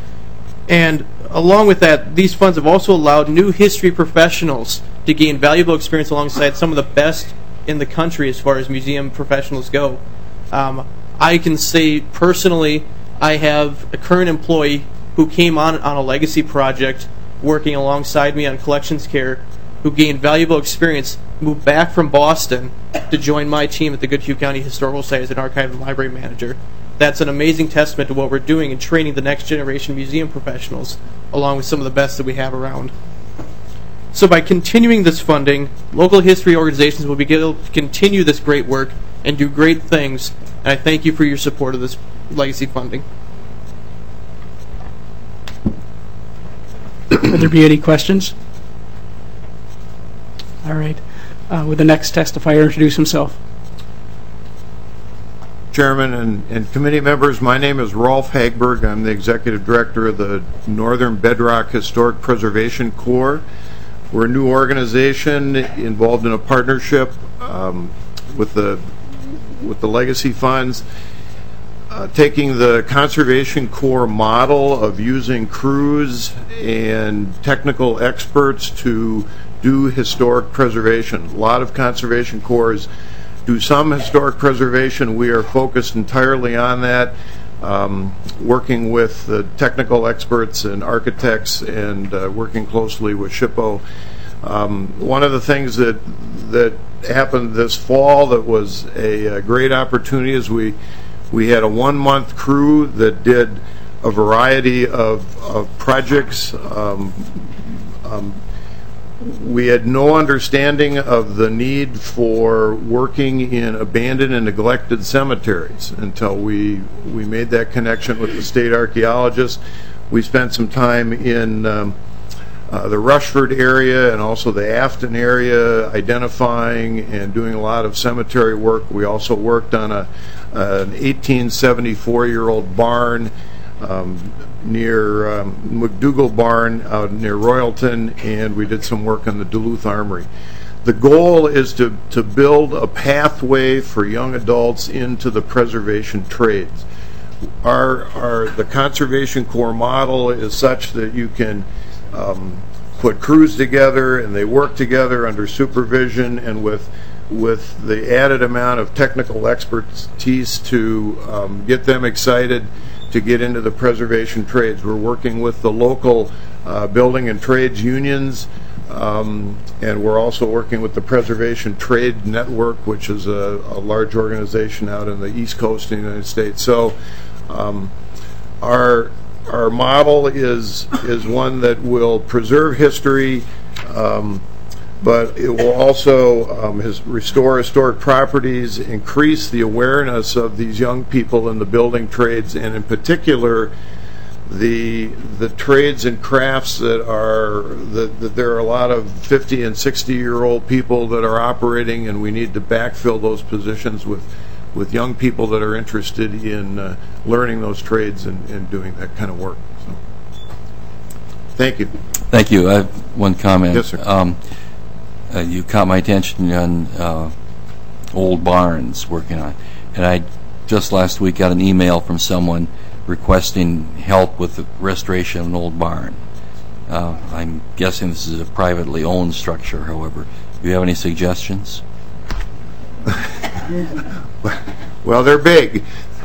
And along with that, these funds have also allowed new history professionals to gain valuable experience alongside some of the best in the country as far as museum professionals go. Um, I can say personally, I have a current employee who came on on a legacy project working alongside me on collections care, who gained valuable experience, moved back from Boston to join my team at the Goodhue County Historical Society as an archive and library manager. That's an amazing testament to what we're doing in training the next generation museum professionals, along with some of the best that we have around. So by continuing this funding, local history organizations will be able to continue this great work and do great things, and I thank you for your support of this legacy funding. Would there be any questions? All right. Uh, would the next testifier introduce himself? Chairman and, and committee members, my name is Rolf Hagberg. I'm the Executive Director of the Northern Bedrock Historic Preservation Corps. We're a new organization involved in a partnership um, with the with the legacy funds, uh, taking the Conservation Corps model of using crews and technical experts to do historic preservation. A lot of conservation corps do some historic preservation. We are focused entirely on that, um, working with the technical experts and architects and uh, working closely with SHPO. Um, one of the things that that happened this fall that was a, a great opportunity is we we had a one-month crew that did a variety of, of projects. Um, um, We had no understanding of the need for working in abandoned and neglected cemeteries until we we made that connection with the state archaeologist. We spent some time in um, uh, the Rushford area and also the Afton area identifying and doing a lot of cemetery work. We also worked on a an eighteen seventy-four-year-old barn Um, near um, McDougall Barn out near Royalton, and we did some work on the Duluth Armory. The goal is to, to build a pathway for young adults into the preservation trades. Our, our the Conservation Corps model is such that you can um, put crews together and they work together under supervision and with with the added amount of technical expertise to um, get them excited to get into the preservation trades. We're working with the local uh, building and trades unions, um, and we're also working with the Preservation Trade Network, which is a, a large organization out in the East Coast of the United States. So um, our our model is is one that will preserve history, um, but it will also um, his, restore historic properties, increase the awareness of these young people in the building trades, and in particular the the trades and crafts that are that, that there are a lot of fifty and sixty year old people that are operating, and we need to backfill those positions with with young people that are interested in uh, learning those trades and, and doing that kind of work. So, thank you. Thank you. I have one comment. Yes, sir. Um, Uh, you caught my attention on uh, old barns working on, and I just last week, got an email from someone requesting help with the restoration of an old barn. Uh, I'm guessing this is a privately owned structure, however. Do you have any suggestions? Well, they're big.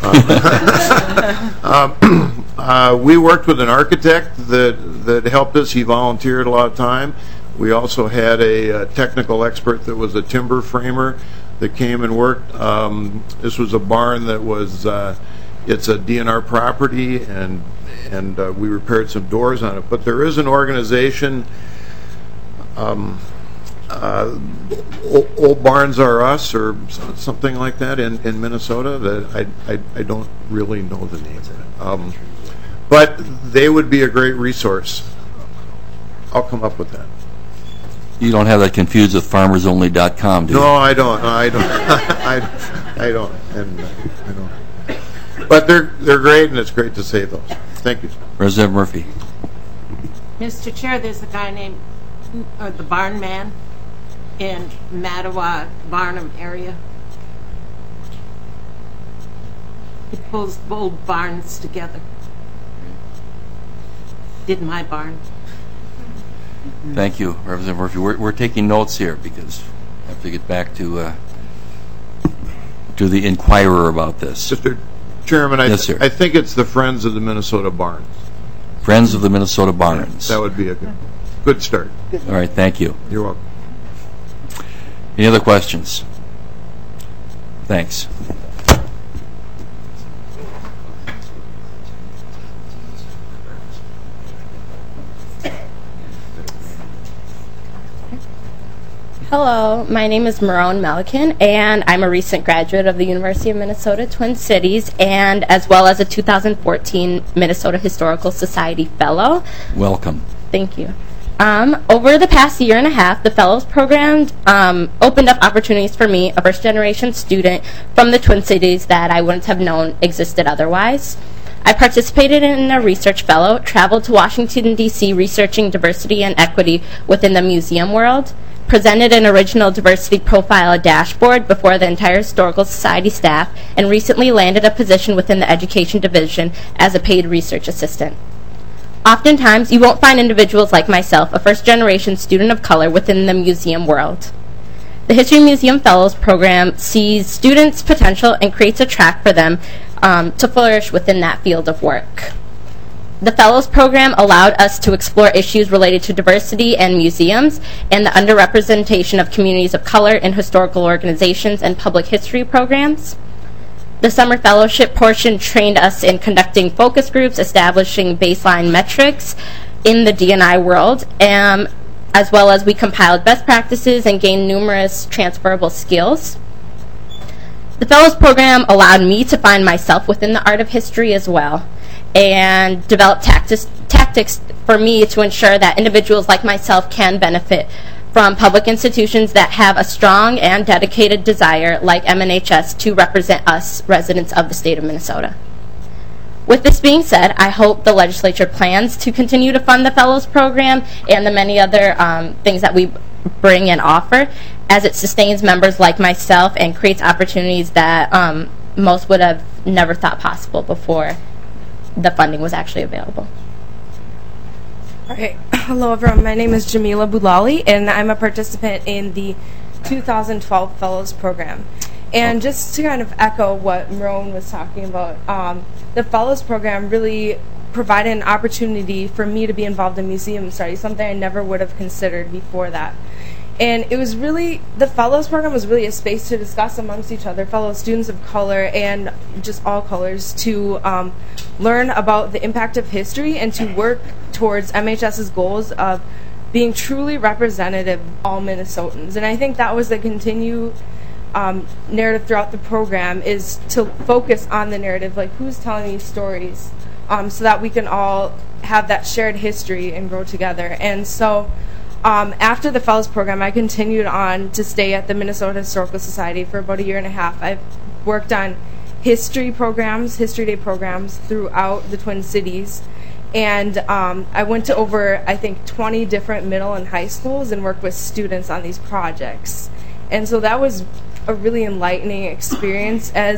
Uh, um, uh, we worked with an architect that, that helped us. He volunteered a lot of time. We also had a, a technical expert that was a timber framer that came and worked. Um, this was a barn that was, uh, it's a D N R property, and and uh, we repaired some doors on it. But there is an organization, um, uh, Old, Old Barns Are Us, or something like that, in, in Minnesota, that I, I, I don't really know the name of it. Um, but they would be a great resource. I'll come up with that. You don't have that confused with farmers only dot com, do you? No, I don't. I don't. I, I don't. And uh, I don't. But they're they're great, and it's great to save those. Thank you. Representative Murphy. Mister Chair, there's a guy named uh, the Barn Man in Mattawa, Barnum area. He pulls old barns together. Did my barn. Thank you, Representative Murphy. We're, we're taking notes here because I have to get back to uh, to the Inquirer about this. Mister Chairman, I, yes, sir. I think it's the Friends of the Minnesota Barns. Friends of the Minnesota Barns. That would be a good, good start. All right, thank you. You're welcome. Any other questions? Thanks. Hello, my name is Marone Melican, and I'm a recent graduate of the University of Minnesota Twin Cities, and as well as a two thousand fourteen Minnesota Historical Society Fellow. Welcome. Thank you. Um, over the past year and a half, the Fellows Program um, opened up opportunities for me, a first-generation student from the Twin Cities that I wouldn't have known existed otherwise. I participated in a research fellow, traveled to Washington, D C researching diversity and equity within the museum world, presented an original diversity profile dashboard before the entire Historical Society staff, and recently landed a position within the Education Division as a paid research assistant. Oftentimes, you won't find individuals like myself, a first-generation student of color, within the museum world. The History Museum Fellows Program sees students' potential and creates a track for them um, to flourish within that field of work. The Fellows Program allowed us to explore issues related to diversity and museums and the underrepresentation of communities of color in historical organizations and public history programs. The summer fellowship portion trained us in conducting focus groups, establishing baseline metrics in the D and I world, um, as well as we compiled best practices and gained numerous transferable skills. The Fellows Program allowed me to find myself within the art of history as well, and develop tactics, tactics for me to ensure that individuals like myself can benefit from public institutions that have a strong and dedicated desire, like M N H S, to represent us, residents of the state of Minnesota. With this being said, I hope the legislature plans to continue to fund the Fellows Program and the many other um, things that we bring and offer, as it sustains members like myself and creates opportunities that um, most would have never thought possible before the funding was actually available. All right. Hello, everyone. My name is Jamila Boulali, and I'm a participant in the two thousand twelve Fellows Program. And just to kind of echo what Marone was talking about, um, the Fellows Program really provided an opportunity for me to be involved in museum studies, something I never would have considered before that. And it was really, the Fellows Program was really a space to discuss amongst each other, fellow students of color and just all colors, to um, learn about the impact of history and to work towards M H S's goals of being truly representative of all Minnesotans. And I think that was the continued um, narrative throughout the program, is to focus on the narrative, like who's telling these stories, um, so that we can all have that shared history and grow together. And so Um, after the Fellows Program, I continued on to stay at the Minnesota Historical Society for about a year and a half. I've worked on history programs, History Day programs throughout the Twin Cities. And um, I went to over, I think, twenty different middle and high schools and worked with students on these projects. And so that was a really enlightening experience, as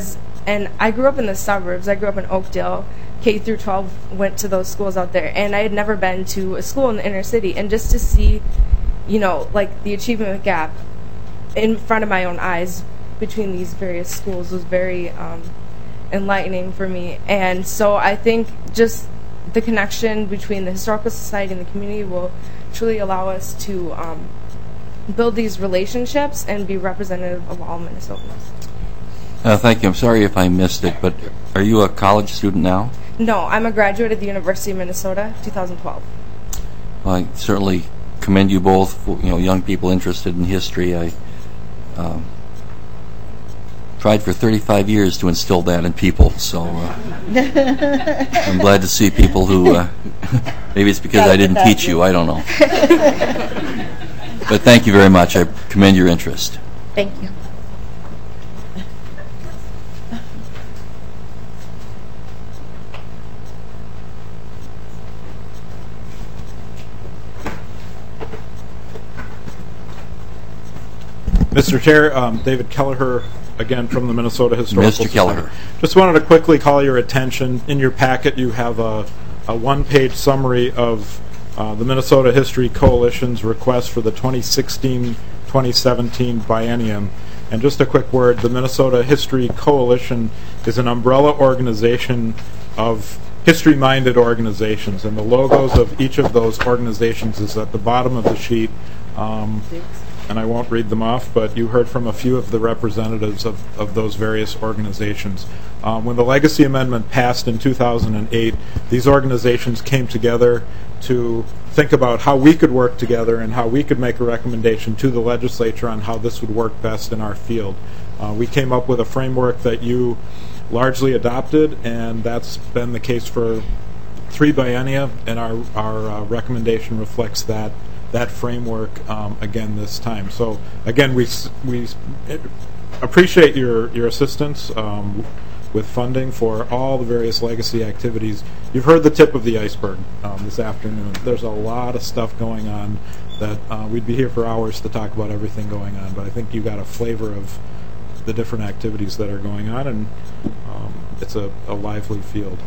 And I grew up in the suburbs. I grew up in Oakdale. K through twelve went to those schools out there, and I had never been to a school in the inner city. And just to see, you know, like the achievement gap in front of my own eyes between these various schools was very um, enlightening for me. And so I think just the connection between the Historical Society and the community will truly allow us to um, build these relationships and be representative of all Minnesotans. Uh, thank you. I'm sorry if I missed it, but are you a college student now? No, I'm a graduate of the University of Minnesota, two thousand twelve. Well, I certainly commend you both. For, you know, young people interested in history. I um, tried for thirty-five years to instill that in people, so uh, I'm glad to see people who uh, maybe it's because I didn't teach you. I don't know. But thank you very much. I commend your interest. Thank you. Mister Chair, um, David Kelleher, again from the Minnesota Historical Mister Society. Kelleher. Just wanted to quickly call your attention. In your packet, you have a, a one-page summary of uh, the Minnesota History Coalition's request for the twenty sixteen twenty seventeen biennium. And just a quick word, the Minnesota History Coalition is an umbrella organization of history-minded organizations, and the logos of each of those organizations is at the bottom of the sheet. Um, and I won't read them off, but you heard from a few of the representatives of, of those various organizations. Um, when the Legacy Amendment passed in two thousand eight, these organizations came together to think about how we could work together and how we could make a recommendation to the legislature on how this would work best in our field. Uh, we came up with a framework that you largely adopted, and that's been the case for three biennia, and our, our uh, recommendation reflects that that framework um, again this time. So again, we we appreciate your your assistance um, with funding for all the various legacy activities. You've heard the tip of the iceberg um, this afternoon. There's a lot of stuff going on that uh, we'd be here for hours to talk about everything going on, but I think you got a flavor of the different activities that are going on, and um, it's a, a lively field.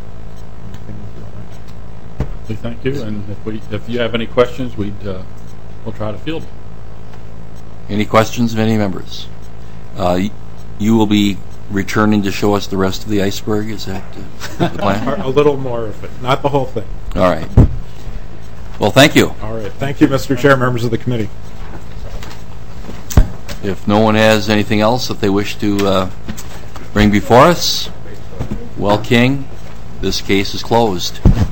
We thank you, and if we if you have any questions, we'd uh, we'll try to field them. Any questions of any members? Uh, y- you will be returning to show us the rest of the iceberg. Is that uh, the plan? A little more of it, not the whole thing. All right. Well, thank you. All right. Thank you, Mister Chair, members of the committee. If no one has anything else that they wish to uh, bring before us, well, King, this case is closed.